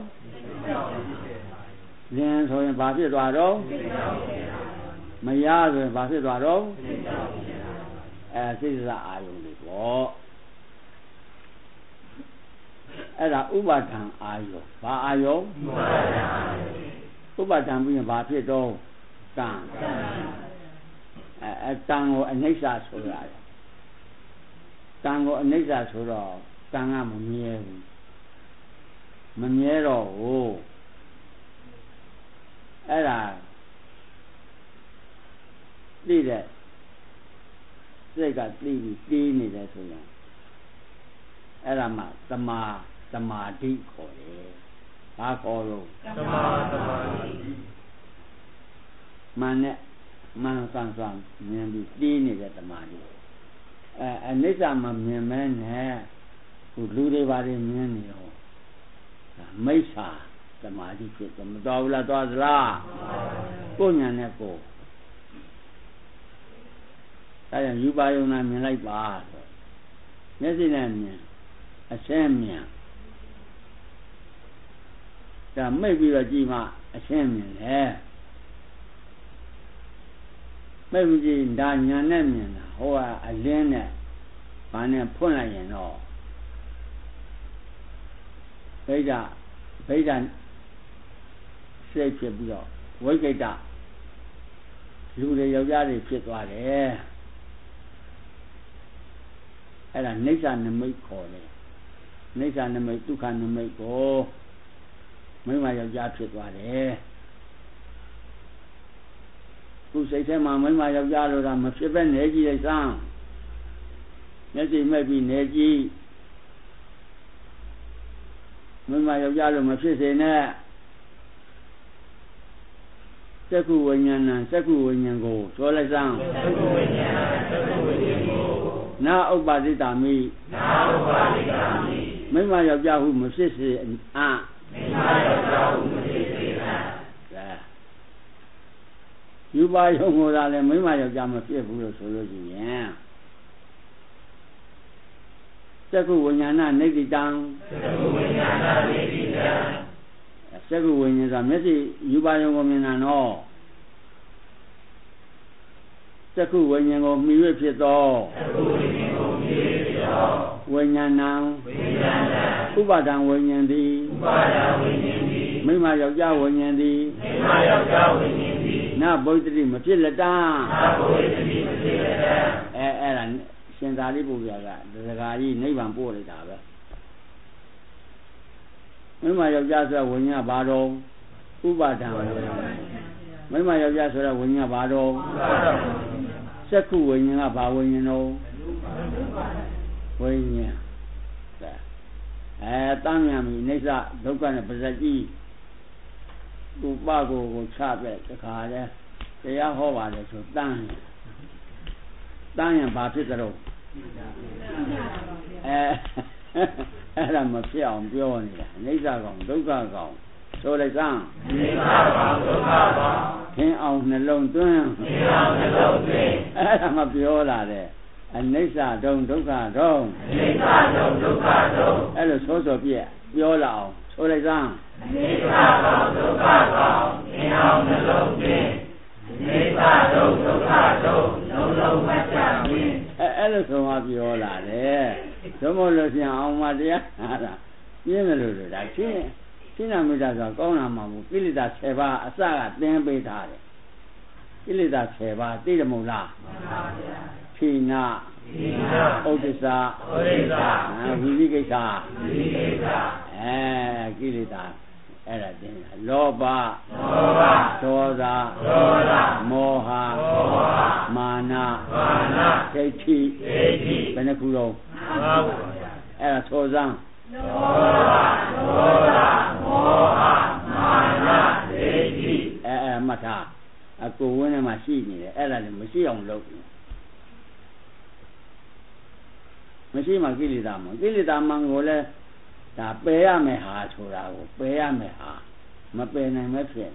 လင်းဆိုရင်ဘာဖြစ်သွားတော့မရဆိုရင်ဘာဖြစ်သွားတော့စိတ်စားအာယုံတွေပေါ့အဲ့ဒါဥပါဒံအာယုံဘာအာယုံဥပါဒံပြီးရင်ဘာဖြစ်တော့တန်တန်ကိုအနိစ္စဆိုရတယ်တန်ကိုအနိစ္စဆိုတော့တန်ကမမြဲဘူးမမြဲတော့ဘူးအဲ့ဒါသိတဲ့စိတ်ကသိပြီးတီးနေတယ်ဆိုရင်အဲ့ဒါမှသမာဓိခေါ်တယ်ဘာခေါ်လို့သမာဓိမနဲ့မန်ဆန်းဆန်းမြင်ပြီးတီးနေတဲ့သမာဓိအနိစ္စမမြင်မဲနဲ့ဟိုလူတွေဘာတွေမြင်နေတော့မိစ္ဆာသမာဓိဖြစ်တယ်မတော်ဘူးလားတော်သလားကိုညာနဲ့ကိုဒါကြောင့်ယူပါယုံနာမြင်လိုက်ပါဆိုမျက်စိနဲ့မြင်အရှင်းမြင်ဒါမိတ်ပြီးတော့ကြည့်မှအရှင်းမြင်တယ်မိတ်ပြီးကြည့်ဒါညာနဲ့မြင်တာဟိုကအလင်းနဲ့ဘာနဲ့ဖွင့်လိုက်ရင်တော့ဗိဒ္ဓစိတ်ဖြစ်ပြီးတော့ဝိကိတလူတွေယောက်ျားတွေဖြစ်သွားတယ်အဲ့ဒါနိစ္စနမိတ်ခေါ်တယ်နိစ္စနမိတ်ဒုက္ခနမိတ်ကိုမိမယောက်ျားဖြစ်သွားတယ်ခုစိတ်ထဲမှာမိမယောက်ျားလို့တာမဖြစ်ပဲနေကြည့်လိုက်စမ်းမျက်စိမိတ်ပြီးနေကြည့်မိမယောက်ျားလို့မဖြစ်စေနဲ့သက္ကုဝိညာဏသက္ကုဝိညာဉ်ကိုဆိုလိုက်စမ်းသက္ကုဝိညာဏသက္ကုဝိညာဉ်ကိုနာဥပ္ပါတိတာမိမိမယောက်ျားဟုမဖြစ်စေမိမယောက်ျားဟုမဖြစ်စေယူပါယုံကိုသာလဲမိမယောက်ျားမဖြစ်ဘူးလို့ဆိုလို့ရှိရင်သက္ကုဝိညာဏနိတိတံသက္ကုဝိညာဏနိတိတံသက္ကုဝိညာဉ်ဆိုမျက်စိယူပါယုံကိုမြင်တာနော်သက္ကုဝိညာဉ်ကိုမှီ၍ဖြစ်သောဝိညာဏံဥပါဒံဝိညာဉ်သည်မိမယောက်ျားဝိညာဉ်သည်နဗုဒ္ဓတိမဖြစ်လက်တံအဲ့ဒါရှင်သာရိပုတ္တရာကဒကာကြီးနိဗ္ဗာန်ပို့လိုက်တာပဲမိမယောက်ျားဆိုတဲ့ဝိညာဉ်ဘာတော့ဥပါဒံမိမယောက်ျားဆိုတဲ့ဝိညာဉ်ဘာတော့စက္ခုဝိညာဉ်ကဘာဝိညာဉ်တော့ဝိညာဉ်တမ်းမြန်ပြီအိဋ္ဌဒုက္ခနဲ့ပါဇက်ကြီးသူပကိုချပဲတခါလဲတရားဟောပါလေဆိုတမ်းရင်ဘာဖြစ်ကြတော့အဲ့ဒါမဖြစ်အောင်ပြောနေတာအိဋ္ဌကောင်ဒုက္ခကောင်ဆိုလိုက်စမ်းအိဋ္ဌကောင်ဒုက္ခကောင်သင်အောင်နှလုံးသွင်းအဲ့ဒါမပြောလာတဲ့အနိစ္စဒုံဒုက္ခဒုံအဲ့လိုဆိုပြပြောလာအောင်ဆိုလိုက်စမ်းအိဋ္ဌကောင်ဒုက္ခကောင်သင်အောင်နှလုံးသွင်းနိစ္စဒုံဒုက္ခဒုံလုံးမချခြင်းအဲ့လိုဆိုမှပြောလာတယ်သို့မဟုတ်လို့ရှိရင်အောင်မတရားတာပြင်းတယ်လို့ဒါရှင်းနာမိတာဆိုကောင်းလာမှာမဟုတ်ကိလေသာ10ပါးအစကသင်ပေးထားတယ်ကိလေသာ10ပါးသိတယ်မဟုတ်လားခိနာဥဒ္ဒစ္စဝိသိကိစ္စကိလေသာအဲ့ဒါတင်တာလောဘဒေါသမောဟမာနဒိဋ္ဌိဘယ်နှခုလုံးအဲ့ဒါသောစမ်းလောဘဒေါသမောဟမာနဒိဋ္ဌိအဲ့မှတ်ထားအကိုဝင်းထဲမှာရှိနေတယ်အဲ့ဒါလည်းမရှိအောင်လုပ်မရှိမှကိလေသာမှကိလေသာမှကိုလည်းဒါပယ်ရမယ်ဟာဆိုတာကိုပယ်ရမယ်ဟာမပယ်နိုင်မဲဖြစ်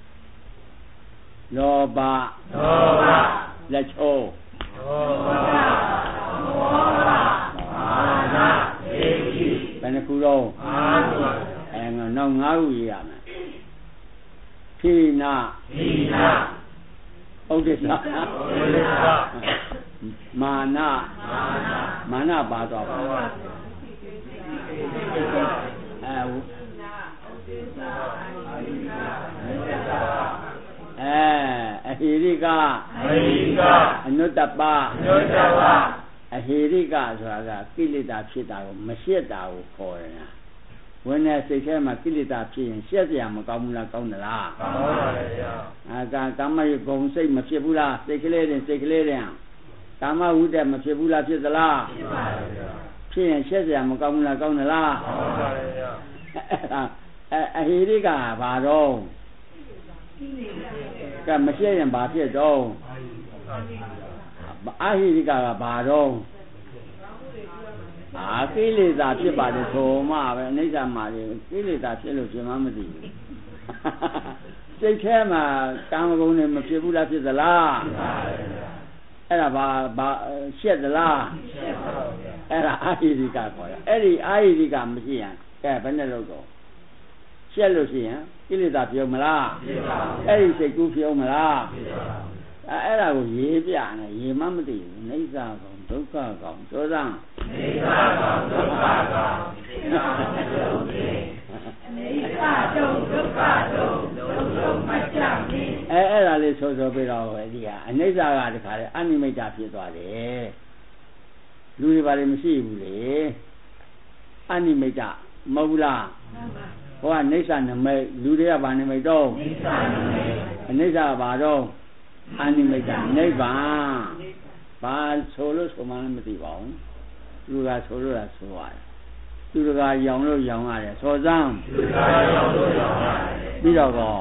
လောဘလက်ချိုးလောဘမောဟမာနဒိဋ္ဌိဘယ်နှခုလုံးနောက်5ခုရေးရမယ်ခိနာဥဒ္ဒစ္စမာနပါတော့ပါအဟိရိကအနုတ္တပအဟိရိကဆိုတာကကိလေသာဖြစ်တာကိုမရှက်တာကိုခေါ်တယ်ဝိနည်းစိတ်ထဲမှာကိလေသာဖြစ်ရင်ရှက်စရာမကောင်းဘူးလားကောင်းသလားကောင်းပါပါဗျာကာမဂုဏ်စိတ်မဖြစ်ဘူးလားစိတ်ကလေးတင်ကာမဝိတ္တမဖြစ်ဘူးလားဖြစ်သလားဖြစ်ပါဗျာဖြစ်ရင်ရှက်စရာမကောင်းဘူးလားကောင်းသလားကောင်းပါဗျာအဟိရိကဘာတော့ကမရှက်ရင်ဘာဖြစ်တော့အဟိရိကဘာတော့ကိလေသာဖြစ်ပါတယ်ဆိုမှပဲအနိစ္စမှာကိလေသာဖြစ်လို့ရှင်မမသိဘူးစိတ်ထဲမှာကာမဂုဏ်တွေမဖြစ်ဘူးလားဖြစ်သလားအဲ့ဒါဘာရှက်သလားရှက်ပါဗျာအဲ့ဒါအာဟိရိကခေါ်ရအဲ့ဒီအာဟိရိကမရှိရင်ကဲဘယ်နဲ့လို့တော့ရှက်လို့ရှိရင်ကိလေသာပြုံးမလားဖြစ်ပါဘူးအဲ့ဒီစိတ်ကူးပြုံးမလားဖြစ်ပါဘူးအဲ့ဒါကိုရေးပြနေရေးမမသိဘူးအိဋ္ဌကောင်ဒုက္ခကောင်သောစံအိဋ္ဌကောင်ဒုက္ခကောင်အိဋ္ဌတုံဒုက္ခတုံလုံးမချမင်းအဲ့ဒါလေးဆိုပြီးတော့ပဲဒီကအနိစ္စကတခါလေအနိမိတ်တာဖြစ်သွားတယ်လူတွေဘာတွေမရှိဘူးလေအနိမိတ်တာမဟုတ်ဘူးလားဟောကနိစ္စနမိတ်လူတွေကဘာနမိတ်တော့နိစ္စနမိတ်အနိစ္စကဘာတော့အနိမိတ်တာနိဗ္ဗာန်ဘာဆိုလို့ဆိုမှလည်းမသိပါဘူးလူကဆိုလို့လားဆိုရတယ်သူတကာရောင်လို့ရောင်ရတယ်စောစမ်းသူတကာရောင်လို့ရောင်ရတယ်ပြီးတော့ကော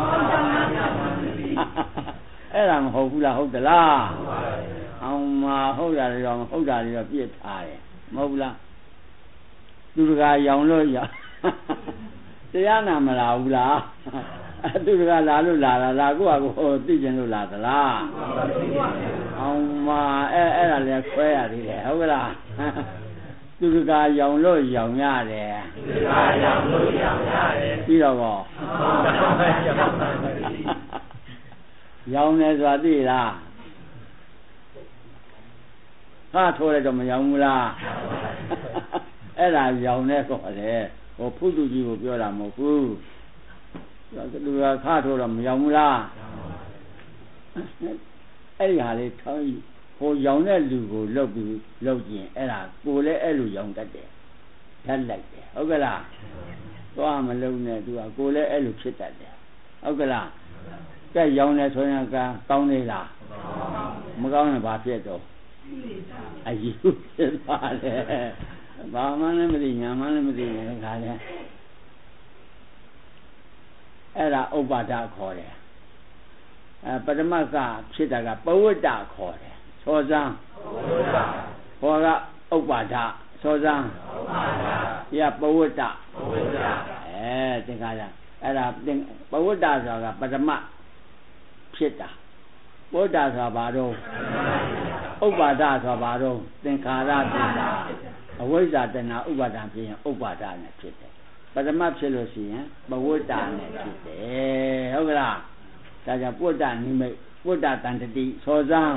အဲ့ဒါမဟုတ်ဘူးလားဟုတ်သလားဟုတ်ပါဘူးအောင်မဟုတ်တာတွေတော့မဟုတ်တာတွေတော့ပြစ်ထားတယ်မဟုတ်ဘူးလားသူတကာရောင်လို့ရောင်တရားနာမလာဘူးလားသူတကာလာလို့လာတာလားကိုယ့်ဟာကိုယ်သိကျင်လို့လာသလားအောင်မအဲ့ဒါလည်းခွဲရသေးတယ်ဟုတ်ကလားသူတကာရောင်လို့ရောင်ရတယ်သူတကာရောင်လို့ရောင်ရတယ်ပြီးတော့ကောရောင်တယ်ဆိုတာသိလားဟာထိုးလိုက်တော့မရောင်ဘူးလားအဲ့ဒါရောင်တဲ့ကောတယ်ဟိုဖုသူကြီးကိုပြောတာမဟုတ်ဘူးသူကခါထိုးတော့မရောင်ဘူးလားအဲ့ဒီဟာလေးထောင်းဟိုရောင်တဲ့လူကိုလှုပ်ပြီးလှုပ်ကျင်အဲ့ဒါကိုလည်းအဲ့လိုရောင်တတ်တယ်ဓာတ်လိုက်တယ်ဟုတ်ကလားသွားမလုံနဲ့သူကကိုလည်းအဲ့လိုဖြစ်တတ်တယ်ဟုတ်ကလားကဲရောင်တယ်ဆိုရင်ကောင်းနေလားမကောင်းရင်ဘာဖြစ်တော့အယူဖြစ်ပါလေဘာမှလည်းမသိညာမှလည်းမသိနေခါလဲအဲ့ဒါဥပ္ပါဒခေါ်တယ်ပထမကဖြစ်တာကပဝတ္တခေါ်တယ်သောစံဟောကဥပ္ပါဒသောစံပြပဝတ္တသင်္ခါရအဲ့ဒါပဝတ္တဆိုတာကပထမဖြစ်တာပဝတ္တဆိုတာဘာတော့ဥပ္ပါဒဆိုတာဘာတော့သင်္ခါရဖြစ်တာအဝိဇ္ဇာတဏှာဥပါဒံဖြစ်ရင်ဥပ္ပါဒနဲ့ဖြစ်တယ်ပထမဖြစ်လို့ရှိရင်ပဝတ္တနဲ့ဖြစ်တယ်ဟုတ်ကလားဒါကြောင့်ပုဒ္ဒနိမိတ်ပုဒ္ဒတန်တတိသောစံ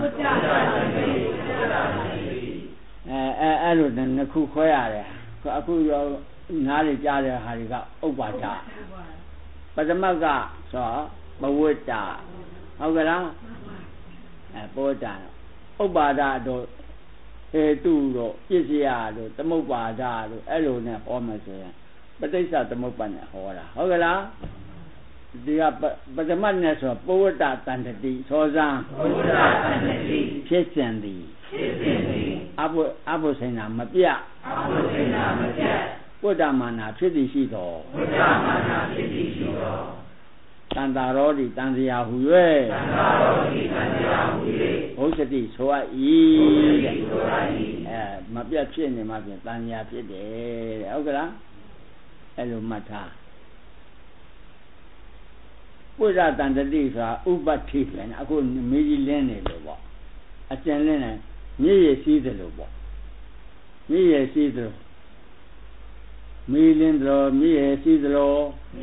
အဲ့လိုနှစ်ခုခွဲရတယ်အခုရောနားတွေကြားတဲ့ဟာတွေကဥပ္ပါဒပထမကဆိုပဝတ္တဟုတ်ကလားဘောဓာဥပ္ပါဒတို့ဟေတုတို့ပစ္စယတို့သမုပ္ပါဒတို့အဲ့လိုနဲ့ဟောမယ်ဆိုရင်ပဋိစ္စသမုပ္ပါဒ်နဲ့ဟောတာဟုတ်ကလားဒီကပထမနဲ့ဆိုပုဝတ္တတန္တတိသောဇံပုဝတ္တတန္တတိဖြစ်စဉ်သည်အဘုစိဏမပြပုဒ္ဓမာနာဖြစ်သည်ရှိတော်တန်တာရောဒီတန်စရာဟူ၍ဘုဇတိဆိုအပ်၏တဲ့မပြတ်ဖြစ်နေမှပြင်တန်စရာဖြစ်တယ်တဲ့ဟုတ်ကလားအဲ့လိုမှတ်ထားပုဒ္ဓတန်တတိဆိုတာဥပ္ပတ္ထိပဲအခုမေးကြီးလင်းနေလို့ပေါ့အကျဉ်းလင်းနေမြည်ရည်စည်းတယ်လို့ပေါ့မြည်ရည်စည်းတယ်မီးလင်းတော်မြည်ရည်စည်းတယ်လို့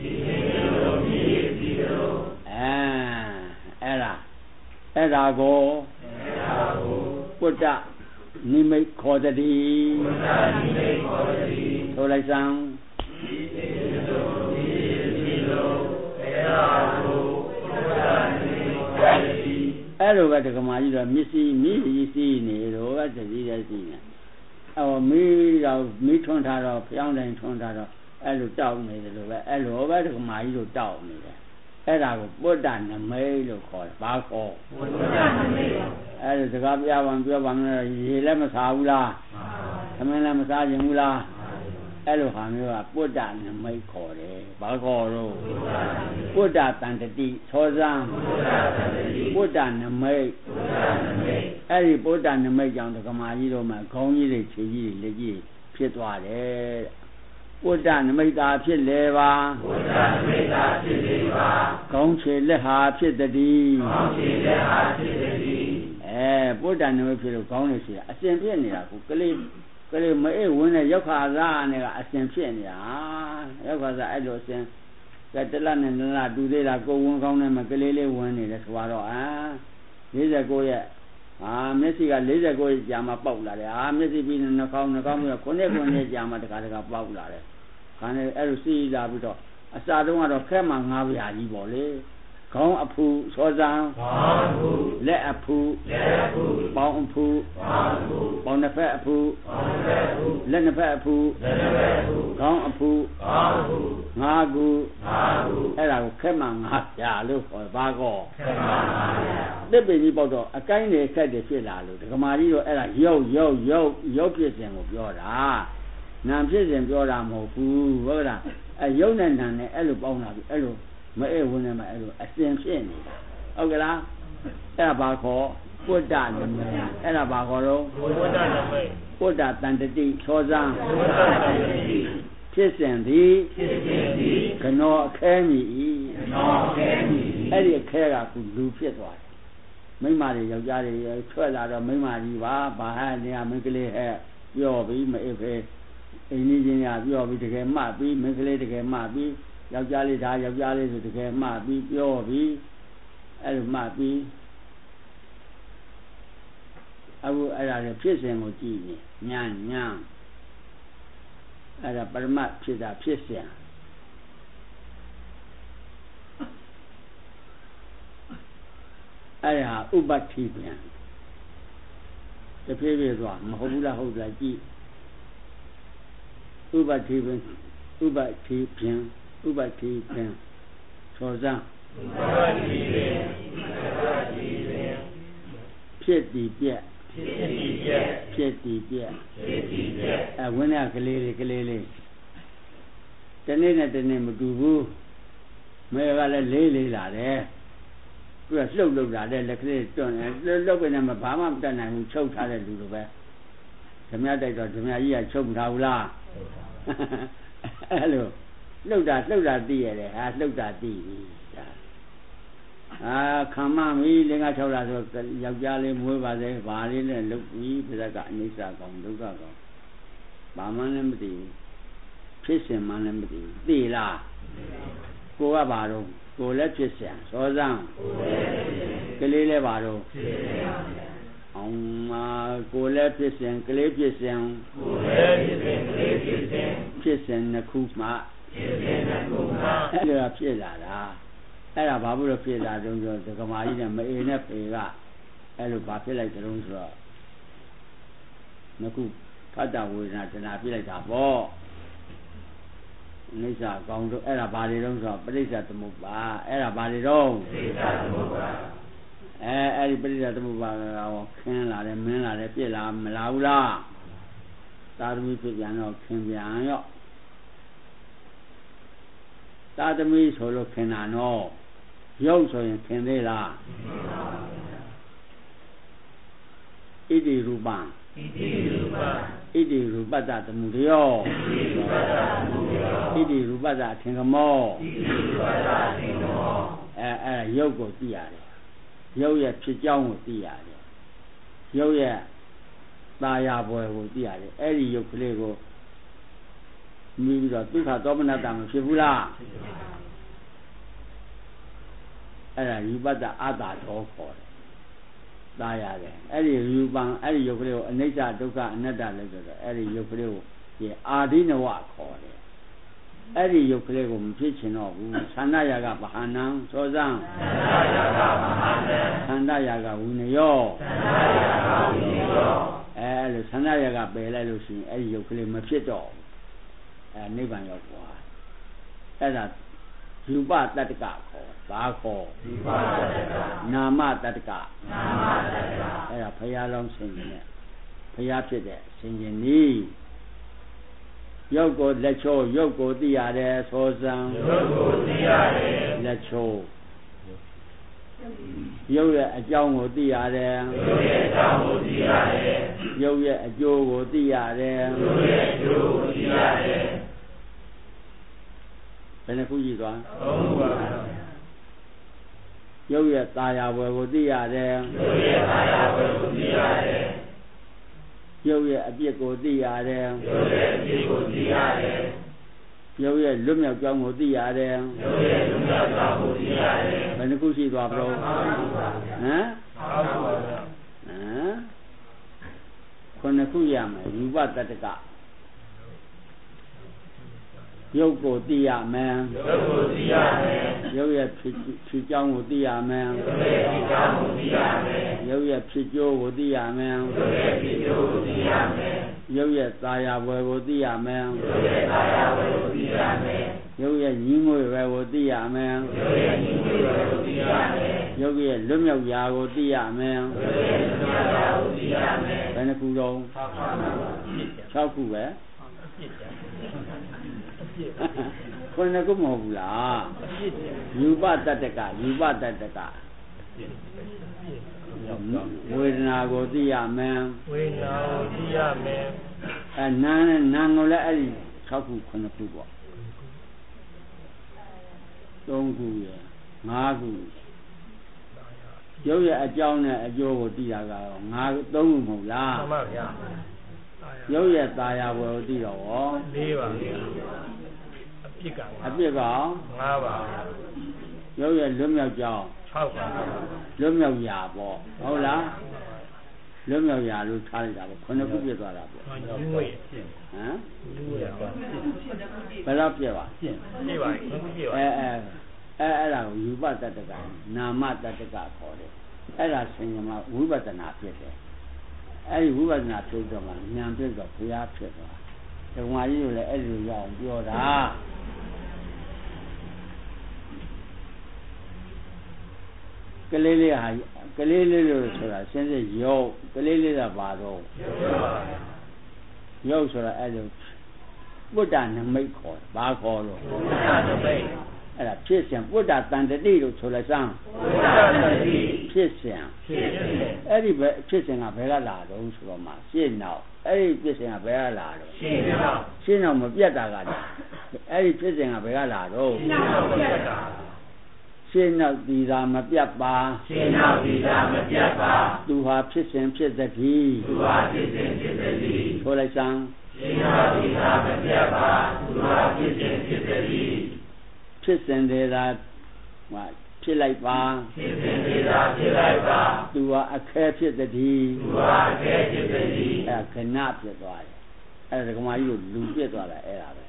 အဲ့ဒါကိုပုဒ္ဓနိမိတ်ခေါ်တည်းဆိုလိုက်စမ်းအဲ့လိုပဲဒကမာကြီးတော့မြည်စီနေတော့တတိယစီနေမီးတော့မီးထွန်းထားတော့ဖျောင်းတိုင်းထွန်းထားတော့အဲ့လိုတောက်နေတယ်လို့ပဲအဲ့လိုပဲဒကမာကြီးတို့တောက်နေတယ်အဲ့ဒါကိုပုဒ္ဓနမိတ်လို့ခေါ်တယ်ဘာခေါ်ပုဒ္ဓနမိတ်အဲ့ဒါစကားပြောပါမယ်ရေလည်းမစားဘူးလားသမင်းလည်းမစားခြင်းဘူးလားအဲ့လိုဟာမျိုးကပုဒ္ဓနမိတ်ခေါ်တယ်ဘာခေါ်တော့ပုဒ္ဓတန်တတိသောဇံပုဒ္ဓနမိတ်အဲ့ဒီပုဒ္ဓနမိတ်ကြောင့်ဒကမာကြီးတို့မှာခေါင်းကြီးတွေခြေကြီးတွေလက်ကြီးဖြစ်သွားတယ်ပုဒ္ဓနမိတ်သာဖြစ်လေပါခေါင်းခြေလက်ဟာဖြစ်တည်းပုဒ္ဓနမိတ်ဖြစ်လို့ခေါင်းလေးရှိတာအစဉ်ဖြစ်နေတာကိုကလေးမအေးဝင်တဲ့ရောက်ခါစားနဲ့ကအစဉ်ဖြစ်နေတာရောက်ခါစားအဲ့လိုအစဉ်တလနဲ့နလတူသေးလားကိုဝင်ကောင်းနဲ့မကလေးလေးဝင်နေတယ်ဆိုတော့49ရက်မျက်စိက49ရက်ကြာမှပေါက်လာတယ်မျက်စိပြီးနှာခေါင်းပြီးတော့9ရက်ကြာမှတခါပေါက်လာတယ်ခါနဲ့အဲ့လိုစီးလာပြီးတော့အစာတုံးကတော့ခဲမှ9ပြာကြီးပေါ့လေခေါင်းအဖူစောဇံလက်အဖူပေါင်းအဖူပေါင်းနှစ်ဖက်အဖူလက်နှစ်ဖက်အဖူခေါင်းအဖူ9ခုအဲ့ဒါကိုခဲမှ9ပြာလို့ခေါ်ဘာကောတစ်ပင်ကြီးပေါက်တော့အကိုင်းတွေခက်တွေဖြစ်လာလို့ဒကမာကြီးတော့အဲ့ဒါရုပ်ဖြစ်စဉ်ကိုပြောတာနာဖြစ်စဉ်ပြောတာမဟုတ်ဘူးဟုတ်လားရုပ်နဲ့နာနဲ့အဲ့လိုပေါင်းလာပြီအဲ့လိုမအေးဝင်နေမှာအဲ့လိုအစဉ်ဖြစ်နေတာဟုတ်ကလားအဲ့ဒါဘာခေါ်ပုဒ္ဓနမိတ်အဲ့ဒါဘာခေါ်တော့ပုဒ္ဓတန်တတိသောဇံဖြစ်စဉ်သည်ကနောအခဲမြည်အဲ့ဒီအခဲကခုလူဖြစ်သွားတယ်မိန်းမတွေယောက်ျားတွေထွက်လာတော့မိန်းမကြီးပါဘာဟဲ့နေရာမိန်းကလေးဟဲ့ပြောပြီးမအေးပဲအိမ်ကြီးချင်းရပြောပြီးတကယ်မှတ်ပြီးမိန်းကလေးတကယ်မှတ်ပြီးယောက်ျားလေးဒါယောက်ျားလေးဆိုတကယ်မှတ်ပြီးပြောပြီးအဲ့လိုမှတ်ပြီးအခုအဲ့ဒါလည်းဖြစ်စဉ်ကိုကြည့်နေညံအဲ့ဒါပရမတ်ဖြစ်တာဖြစ်စဉ်အဲ့ဒါဥပ္ပတ္ထိပြန်တဖြည်းဖြည်းသွားမဟုတ်ဘူးလားဟုတ်လားကြည့်ဥပ္ပတ္ထိပြန်သောဇံဖြစ်တည်ပြက်ဝင်းရကလေးလေးတနေ့နဲ့တနေ့မတူဘူးမဲကလည်းလေးလာတယ်သူကလှုပ်လာတယ်လက်ကလေးတွန်းတယ်လှုပ်ပဲနဲ့ဘာမှမတတ်နိုင်ဘူးချုပ်ထားတဲ့လူလိုပဲဓမြတိုက်တော့ဓမြကြီးကချုပ်မထားဘူးလားအဲ့လိုလှုပ်တာသိရတယ်လှုပ်တာသိပြီခံမမီ5 6လဆိုယောက်ျားလေးမွေးပါစေဘာလေးနဲ့လှုပ်ပြီးပြဿကအနိစ္စကောင်ဒုက္ခကောင်ဘာမှလည်းမသိဘူးဖြစ်စဉ်မှလည်းမသိဘူးသိလားကိုကဘာတော့ကိုလည်းဖြစ်စဉ်စောစမ်းကလေးလည်းဘာတော့အောင်ကိုလည်းဖြစ်စဉ်ကလေးဖြစ်စဉ်ဖြစ်စဉ်နှစ်ခုမှအဲ့ဒါဖြစ်လာတာအဲ့ဒါဘာလို့ဖြစ်လာတုန်းဆိုဒကမာကြီးနဲ့မအေနဲ့ဖေကအဲ့လိုဘာဖြစ်လိုက်ကြလို့ဆိုတော့အခုဖတ်တာဝေဒနာတဏှာပြလိုက်တာပေါ့အိဋ္ဌာကောင်းတို့အဲ့ဒါဘာတွေတော့ဆိုတော့ပရိစ္ဆာသမုပ္ပါအဲ့ဒါဘာတွေတော့ပရိစ္ဆာသမုပ္ပါအဲ့ဒီပရိစ္ဆာသမုပ္ပါကတော့ခင်းလာတယ်မင်းလာတယ်ပြစ်လာမလာဘူးလားသာသမီဖြစ်ပြန်တော့ခင်းပြန်ရော့သာသမီဆိုလို့ခင်းတာနော်ရုပ်ဆိုရင်ခင်းသေးလားဣတိရူပံဣတိရူပတ္တသမုဒယောဣတိရူပတ္တအထင်ကမောအဲ့ရုပ်ကိုသိရတယ်ရုပ်ရဲ့ဖြစ်ကြောင်းကိုသိရတယ်ရုပ်ရဲ့ตาယာပွဲကိုသိရတယ်အဲ့ဒီရုပ်ကလေးကိုမြည်ပြီးတော့ဒုက္ခသောမနတမဖြစ်ဘူးလားအဲ့ဒါယူပတ္တအာတာတော်ခေါ်တယ်ตาရတယ်အဲ့ဒီယူပံအဲ့ဒီရုပ်ကလေးကိုအနိစ္စဒုက္ခအနတ္တလို့ဆိုတော့အဲ့ဒီရုပ်ကလေးကိုဒီအာဒိနဝခေါ်တယ်အဲ့ဒီရုပ်ကလေးကိုမဖြစ်ချင်တော့ဘူးသန္တရာကဗဟာနံသောဇံသန္တရာကဝိနယောအဲ့လိုသန္တရာကပယ်လိုက်လို့ရှိရင်အဲ့ဒီရုပ်ကလေးမဖြစ်တော့ဘူးနိဗ္ဗာန်ရောက်သွားအဲ့ဒါယူပတတ္တကခေါ်ဘာခေါ်ယူပတတ္တကနာမတတ္တကအဲ့ဒါဘုရားလုံးဆင်ခြင်းနဲ့ဘုရားဖြစ်တဲ့ဆင်ခြင်းဤရုပ်ကိုလက်ချိုးရုပ်ကိုသိရတယ်သောဇံရုပ်ကိုသိရတယ်လက်ချိုးရုပ်ရဲ့အကြောင်းကိုသိရတယ်ရုပ်ရဲ့အကြောင်းကိုသိရတယ်ရုပ်ရဲ့အကျိုးကိုသိရတယ်ရုပ်ရဲ့အကျိုးကိုသိရတယ်ဘယ်နှခုကြည့်သွားသုံးပါရုပ်ရဲ့ตาယာပွဲကိုသိရတယ်ရုပ်ရဲ့ตาယာပွဲကိုသိရတယ်ရုပ်ရဲ့အပြစ်ကိုသိရတယ်ရုပ်ရဲ့အပြစ်ကိုသိရတယ်ရုပ်ရဲ့လွတ်မြောက်ကြောင်းကိုသိရတယ်ရုပ်ရဲ့လွတ်မြောက်ကြောင်းကိုသိရတယ်ဘယ်နှခုရှိသွားပြီလို့ဟမ်ခုနှစ်ခုရမယ်ယူပတတ္တကရုပ်ကိုသိရမယ်ရုပ်ကိုသိရမယ်ရုပ်ရဲ့ဖြစ်ကြောင်းကိုသိရမယ်ရုပ်ရဲ့ဖြစ်ကြောင်းကိုသိရမယ်ရုပ်ရဲ့ဖြစ်ကျိုးကိုသိရမယ်ရုပ်ရဲ့ဖြစ်ကျိုးကိုသိရမယ်ရုပ်ရဲ့သာယာပွဲကိုသိရမယ်ရုပ်ရဲ့သာယာပွဲကိုသိရမယ်ရုပ်ရဲ့ညီငွေပဲကိုသိရမယ်ရုပ်ရဲ့ညီငွေပဲကိုသိရမယ်ရုပ်ရဲ့လွတ်မြောက်ရာကိုသိရမယ်ရုပ်ရဲ့လွတ်မြောက်ရာကိုသိရမယ်ဘယ်နှခုလုံး6ခုပဲခုနှစ်ခုမဟုတ်ဘူးလားယူပတတ္တကယူပတတ္တကဝေဒနာကိုသိရမယ်ဝေဒနာကိုသိရမယ်နာကိုလည်းအဲ့ဒီ6ခု9ခုပေါ့3ခုရ5ခုရုပ်ရဲ့အကြောင်းနဲ့အကျိုးကိုသိတာကတော့3ခုမဟုတ်လားမှန်ပါဗျာရုပ်ရဲ့ตาယာဘွယ်ကိုသိတော့ရော4ပါဗျာအပြစ်က5ပါရုပ်ရဲ့လွတ်မြောက်ကြောင်း6ပါလွတ်မြောက်ရာပေါ့ဟုတ်လားလွတ်မြောက်ရာလို့ထားလိုက်တာပေါ့9ခုပြည့်သွားတာပေါ့ဟမ်ဘယ်တော့ပြည့်ပါပြည့်ပါ9ခုပြည့်ပါအဲ့ဒါကိုယူပတတ္တကနာမတတ္တကခေါ်တယ်အဲ့ဒါဆင်ញမှာဝိပဿနာဖြစ်တယ်အဲ့ဒီဝိပဿနာဖြစ်တော့မှဉာဏ်ဖြစ်တော့ဘုရားဖြစ်သွားဓမ္မကြီးကိုလည်းအဲ့လိုရအောင်ပြောတာကလေးလေးဟာကလေးလေးလို့ဆိုတာရှင်းစစ်ရုပ်ကလေးလေးကဘာတော့ရုပ်ဆိုတာအဲ့လိုပုဒ္ဒနမိတ်ခေါ်ဘာခေါ်လို့ပုဒ္ဒနမိတ်အဲ့ဒါဖြစ်စဉ်ပုဒ္ဒတန်တတိလို့ဆိုလိုက်စမ်းပုဒ္ဒတန်တတိဖြစ်စဉ်အဲ့ဒီပဲဖြစ်စဉ်ကဘယ်ကလာတော့ဆိုတော့မှရှင်းနောက်အဲ့ဒီဖြစ်စဉ်ကဘယ်ကလာတော့ရှင်းနောက်မပြတ်တာကအဲ့ဒီဖြစ်စဉ်ကဘယ်ကလာတော့ရှင်းနောက်မပြတ်တာရှင်းနောက်ဒီသာမပြတ်ပါရှင်းနောက်ဒီသာမပြတ်ပါသူဟာဖြစ်စဉ်ဖြစ်သတည်းသူဟာဖြစ်စဉ်ဖြစ်သတည်းဆိုလိုက်စမ်းရှင်းနောက်ဒီသာမပြတ်ပါသူဟာဖြစ်စဉ်ဖြစ်သတည်းဖြစ်စဉ်တွေသာဖြစ်လိုက်ပါဖြစ်စဉ်တွေသာဖြစ်လိုက်ပါသူဟာအခဲဖြစ်သတည်းသူဟာအခဲဖြစ်သတည်းအဲခဏဖြစ်သွားတယ်အဲဒါကမာကြီးကိုလူပြစ်သွားတာအဲ့ဒါပဲ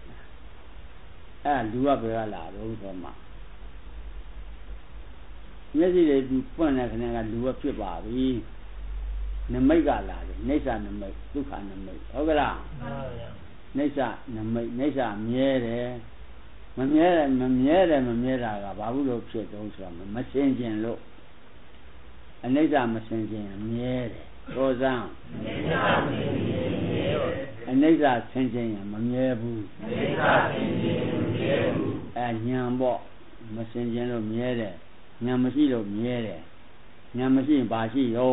အဲလူကဘယ်ကလာတော့ဆိုမှမျက်စိတွေသူပွင့်တဲ့ခဏကလူဝဖြစ်ပါပြီနမိတ်ကလာတယ်နေဆာနမိတ်ဒုက္ခနမိတ်ဟုတ်ကလားနေဆာနမိတ်နေဆာမြဲတယ်မမြဲတာကဘာလို့ဖြစ်တုံးဆိုတော့မရှင်းခြင်းလို့အနိစ္စမရှင်းခြင်းမြဲတယ်သောဇံအနိစ္စရှင်းခြင်းမမြဲဘူးအဲဉာဏ်ပေါ့မရှင်းခြင်းလို့မြဲတယ်ဉာဏ်မရှိလို့မြဲတယ်ဉာဏ်မရှိရင်ဘာရှိရော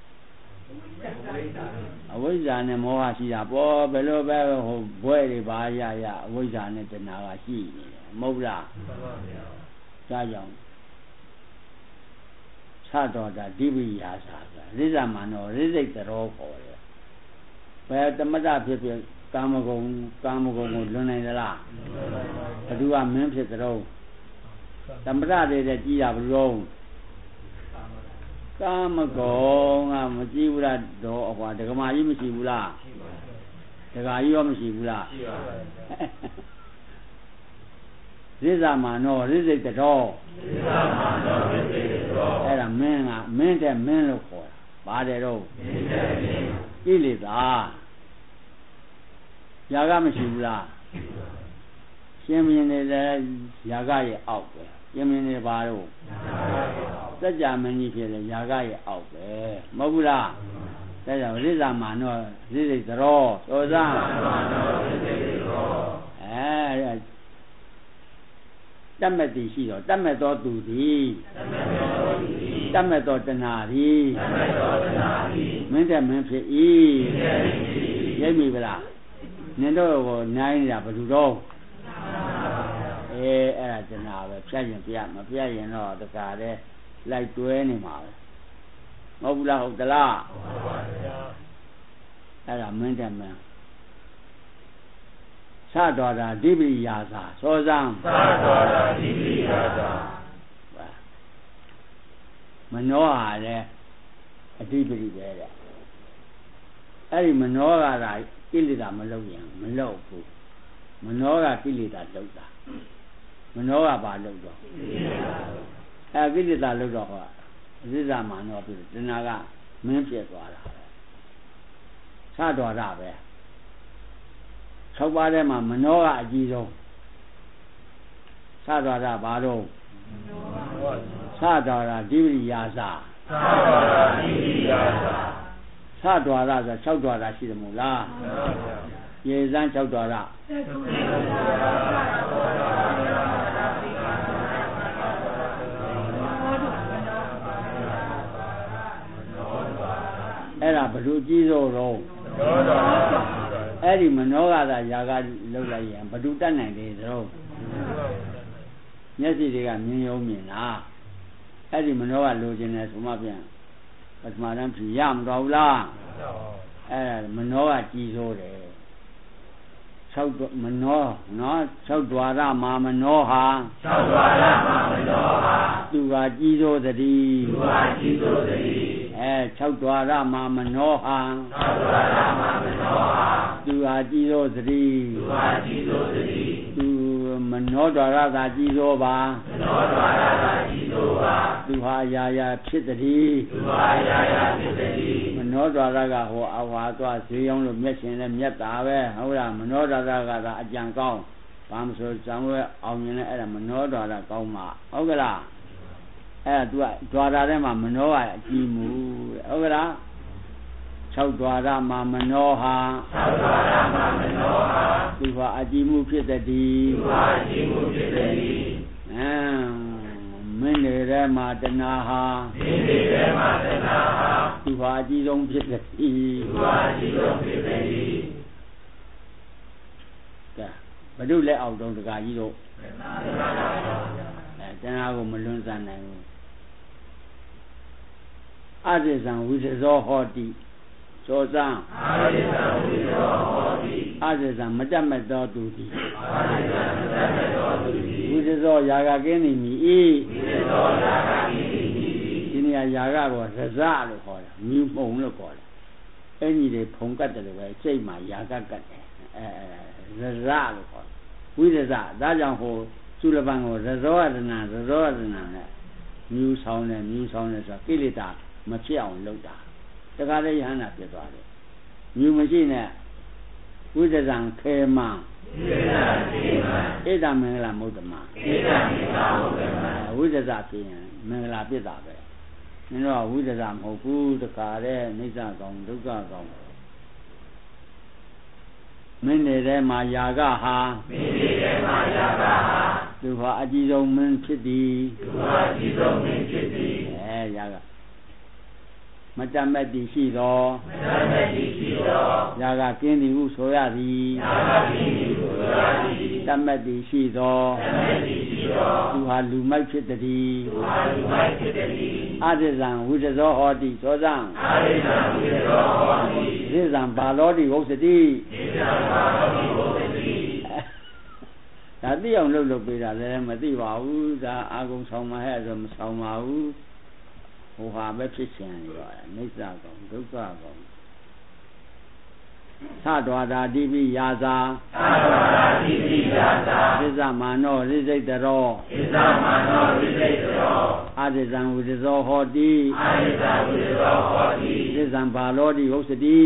အဝိဇ္ဇာနဲ့မောဟရှိတာပေါ့ဘယ်လိုပဲဟိုဘွဲတွေဘာရအဝိဇ္ဇာနဲ့တဏှာကရှိနေတယ်မဟုတ်လားမှန်ပါဗျာဒါကြောင့်သတော်တာဒိဗိယာစာရိဇမနောရိစိတ်တော်ခေါ်တယ်ဘယ်တမတဖြစ်ဖြစ်ကာမဂုဏ်ကိုလွန်နိုင်သလားဘသူကမင်းဖြစ်တော်တမတတွေတဲ့ကြည်ရဘလို့ကာမဂုဏ်ကမကြည့်ဘူးလားတော့ဟောဒကမာကြီးမရှိဘူးလားဒကာကြီးရောမရှိဘူးလားရှိပါဘူးရိဇမနောရိစိတ်တော်အဲ့ဒါမင်းတဲ့မင်းလို့ခေါ်တာပါတယ်တော့ကိလေသာຢာကမရှိဘူးလားရှင်မင်းနေလည်းຢာကရဲ့အောက်ပဲရှင်မင်းနေပါတော့စัจ जा မင်းကြီးဖြစ်လေຢာကရဲ့အောက်ပဲမဟုတ်ဘူးလားဒါကြောင့်ရိဇမနောရိစိတ်တော်သောဇံတတ်မဲ့တည်ရှိတော့တတ်မဲ့တော်သူသည်တတ်မဲ့တော်တဏှာသည်မင်းတဲ့မင်းဖြစ်၏ရိပ်မိဗလားနင်တို့ကိုနိုင်နေတာဘယ်သူတော့အဲ့ဒါတဏှာပဲဖြတ်ရင်ပြမပြရင်တော့တကားတဲ့လိုက်တွဲနေမှာပဲမဟုတ်ဘူးလားဟုတ်သလားဟုတ်ပါဗျာအဲ့ဒါမင်းတဲ့မင်းသတော်တာဒိဗိယာစာသောဇံသတော်တာဒိဗိယာစာမနောဟာလည်းအဓိပတိပဲတဲ့အဲ့ဒီမနောကသာကိလေသာမလုပ်ရင်မလုပ်ဘူးမနောကကိလေသာလုပ်တာမနောကဘာလုပ်တော့ကိလေသာလုပ်တော့ဟောအစ္ဆာမာနောပြီတဏှာကမင်းဖြစ်သွားတာပဲသတော်တာပဲ6ပါးထဲမှာမနောကအကြီးဆုံးသတော်တာဘာတော့သတော်တာဒိဗိယာစာသတော်တာဆို6တော်တာရှိတယ်မို့လားရေစမ်း6တော်တာအဲ့ဒါဘယ်လိုကြီးစိုးတော့အဲ့ဒီမနောကသာຢာကလောက်လိုက်ရင်ဘယ်သူတတ်နိုင်သေးသလဲမျက်စိတွေကမြင်ရုံမြင်လားအဲ့ဒီမနောကလိုချင်တယ်ဆိုမှပြန်ပထမတန်းဖြေရမတော်ဘူးလားအဲ့ဒါမနောကကြီးစိုးတယ်6မနောနော်6ဒွါရမာမနောဟာ6ဒွါရမာမနောဟာသူကကြီးစိုးသတိ6ဒွါရမာမနောဟာသူဟာကြီးစိုးသတိသူမနောဒွါရသာကြီးစိုးပါသူဟာရာဖြစ်သတိမနောဒွါရကဟောအဝါသွားဈေးရောင်းလို့မျက်ရှင်နဲ့မျက်တာပဲဟုတ်လားမနောဒွါရကသာအကြံကောင်းဘာမဆိုဇံဝဲအောင်မြင်လဲအဲ့ဒါမနောဒွါရကောင်းမှာဟုတ်ကလားအဲ့ဒါ तू ကဒွါရထဲမှာမနောကအကြည့်မှုဟုတ်ကလား6ဒွါရမှာမနောဟာသူဟာအကြည့်မှုဖြစ်တဲ့ဒီမင်းတွေထဲမှာတဏှာဟာသူဟာအကြည့်ဆုံးဖြစ်တဲ့ဒီဘဒုလက်အောက်တုံးတကာကြီးတို့တဏှာကိုမလွန်ဆန်နိုင်ဘူးအစ္ဆေဇံဝိသေဇောဟောတိသောဇံအစ္ဆေဇံမတတ်မဲ့တော်သူသည်ဝိသေဇောຢာကကင်းနေမည်ဒီနေရာຢာကကိုရဇလို့ခေါ်တာမြူမှုံလို့ခေါ်တာအဲ့ဒီတွေဖုံကတ်တယ်လို့ပဲစိတ်မှာຢာကတ်တယ်ရဇလို့ခေါ်ဝိသေဇဒါကြောင့်ဟိုသုလပံကိုရဇောရဏနဲ့မြူဆောင်တယ်ဆိုတာကိလေသာမဖြစ်အောင်လုပ်တာတခါတည်းယဟန္တာဖြစ်သွားတယ်မြူမရှိနဲ့ဝိဇ္ဇံခေမံဣဒံမင်္ဂလာမုဒ္ဓမဝိဇ္ဇာဖြစ်ရင်မင်္ဂလာဖြစ်တာပဲမင်းတို့ကဝိဇ္ဇာမဟုတ်ဘူးတခါတည်းနိစ္စကောင်ဒုက္ခကောင်မင်းနေတဲ့မှာယာကဟာသူဟာအကြည့်ဆုံးမင်းဖြစ်သည်ယာကမတတ်မဲ့တည်ရှိသောယာကကင်းသည်ဟုဆိုရသည်တတ်မဲ့တည်ရှိသောသူဟာလူမိုက်ဖြစ်သည်အဒိဇံဝိဇ္ဇောဟောတိသောဇံဝိဇ္ဇံဘာလောတိဟုတ်စတိဒါသိအောင်လုပ်ပေးတာလည်းမသိပါဘူးဒါအာဂုံဆောင်မှဟဲ့ဆိုမဆောင်ပါဘူးဟိုဟာပဲဖြစ်ရှင်နေပါအိဋ္ဌကောင်ဒုက္ခကောင်သတ္တဝါဒာတိပိယာဇာသစ္စာမာနောရိစိတ်တရောအာဒိဇံဝိဇ္ဇောဟောတိသစ္စာဘာလောတိဟုတ်စတိ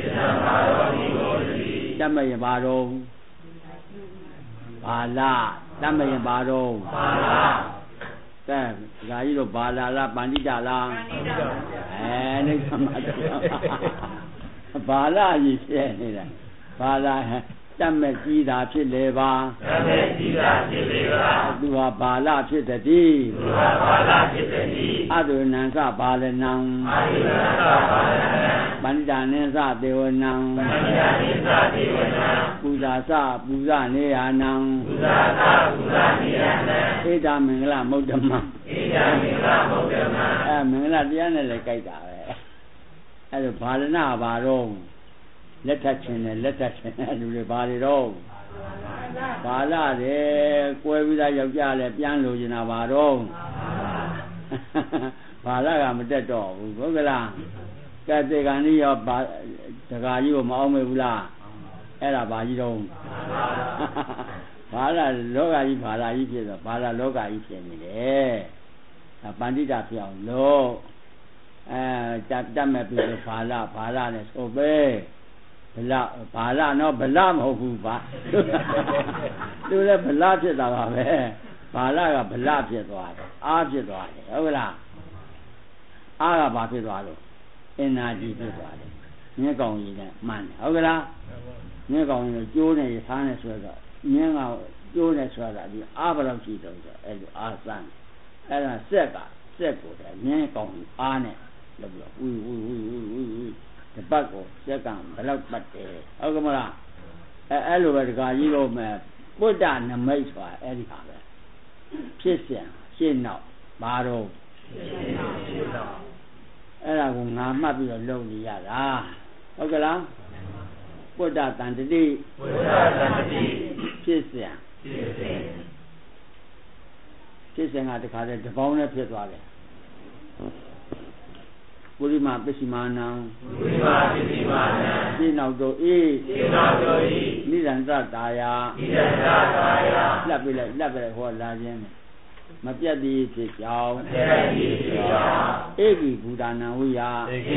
တမယဘာတော်ဘာလာတမယဘာတော်ကဲဓာကြီးတို့ဘာလာလားပန္တိတလားနိစ္စမတဘာလာကြီးဖြစ်နေတာဘာလာတတ်မဲ့ကြီးတာဖြစ်လေပါသူဟာဘာလာဖြစ်သည်အဒုနံသဘာလနံပန္တိတနိသဒေဝနံပူဇာသပူဇာနေယနံဣဒာမင်္ဂလမုဒ္ဓမမင်္ဂလတရားနဲ့လည်းကြိုက်တာပဲအဲ့ဒါဘာလနာဘာတော့လက်ထပ်ခြင်းနဲ့လူတွေဘာတွေတော့ဘာလာတယ်ကွဲပြီးသားယောက်ျားလည်းပြန်လို့ကျင်တာဘာတော့ဘာလာကမတက်တော့ဘူးဟုတ်ကလားကဲတေကန်ကြီးရောတကာကြီးကိုမအောင်မေဘူးလားအဲ့ဒါဘာကြီးတော့ဘာလာလောကကြီးဘာလာကြီးဖြစ်တော့ဘာလာလောကကြီးဖြစ်နေတယ်ပန္တိတာဖြစ်အောင်လို့တတ်မဲ့ပြီဘာလာနဲ့ဆိုပဲဘာလာနော်ဗလာမဟုတ်ဘူးပါသူလည်းဗလာဖြစ်တာပါပဲဘာလာကဗလာဖြစ်သွားတယ်အားဖြစ်သွားတယ်ဟုတ်လားအားကဘာဖြစ်သွားလို့အင်နာကြီးဖြစ်သွားတယ်မြင်းကောင်ကြီးနဲ့မှန်တယ်ဟုတ်ကလားမြင်းကောင်ကြီးကျိုးနေရထားနေဆိုတော့မြင်းကကျိုးနေဆိုတာဒီအားဘယ်လောက်ရှိတော့ဆိုအဲ့လိုအားစမ်းအဲ့ဒါစက်ကိုတည်းမြင်းကောင်ကြီးအားနဲ့လို့ပြောဝီတပတ်ကိုစက်ကံဘယ်လောက်ပတ်တယ်ဟုတ်ကမလားအဲ့လိုပဲတခါကြီးလို့မဲ့ပုဒ္ဒနမိတ်ဆိုတာအဲ့ဒီဟာပဲဖြစ်စဉ်ရှင်းနောက်ဘာတော့အဲ့ဒါကိုငါမှတ်ပြီးတော့လုပ်နေရတာဟုတ်ကလားပုဒ္ဒတန်တတိဖြစ်စဉ်ကတခါတည်းတပေါင်းနဲ့ဖြစ်သွားတယ်ပုရိမပစ္စည်းမာနံဒီနောက်တော့နိဒန္တတာယာလက်ပြလိုက်ဟောလာခြင်းမပြတ်သည်ဖြစ်ကြောင်းဧကိဘူဒနာဝိယ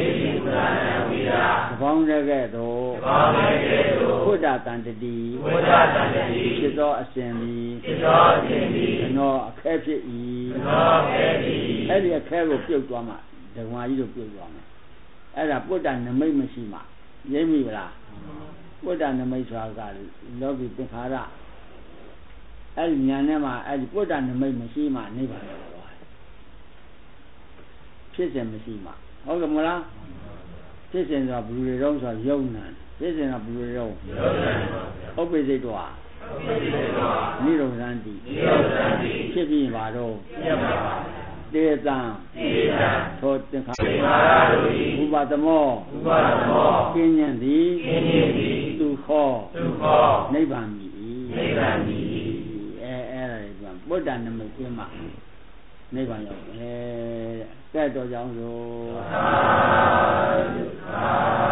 သဘောင်းတဲ့ကဲ့သို့ဘုဒ္ဓတန်တတိဖြစ်သောအစဉ်သည်နောအခဲဖြစ်၏အဲ့ဒီအခဲကိုပြုတ်သွားမှဓမ္မကြီးတို့ပြုတ်သွားမယ်အဲ့ဒါပုဒ္ဒနမိတ်မရှိမှရိပ်မိဗလားပုဒ္ဒနမိတ်ဆိုတာကလောကီသင်္ခါရအဲ့ဒီဉာဏ်နဲ့မှအဲ့ဒီပုဒ္ဒနမိတ်မရှိမှနိဗ္ဗာန်ကိုသွားတယ်ဖြစ်စဉ်မရှိမှဟုတ်ကဲ့မလားဖြစ်စဉ်ဆိုတာဘယ်လိုတွေတော့ဆိုယုံနာဖြစ်စဉ်ကဘယ်လိုတွေတော့ဥပ္ပိစိတ်တော်နိရောဓံတိဖြစ်ပြီးပါတော့တေသံသောသင်္ခါရဥပဒမောကင်းဉ္သည်သူခောနိဗ္ဗာန်မြည်အဲ့ဒါတွေပုဒ္ဒနမိတ်ကျင်းမှနိဗ္ဗာန်ရောက်တယ်တဲ့တော်ကြောင့်ဆို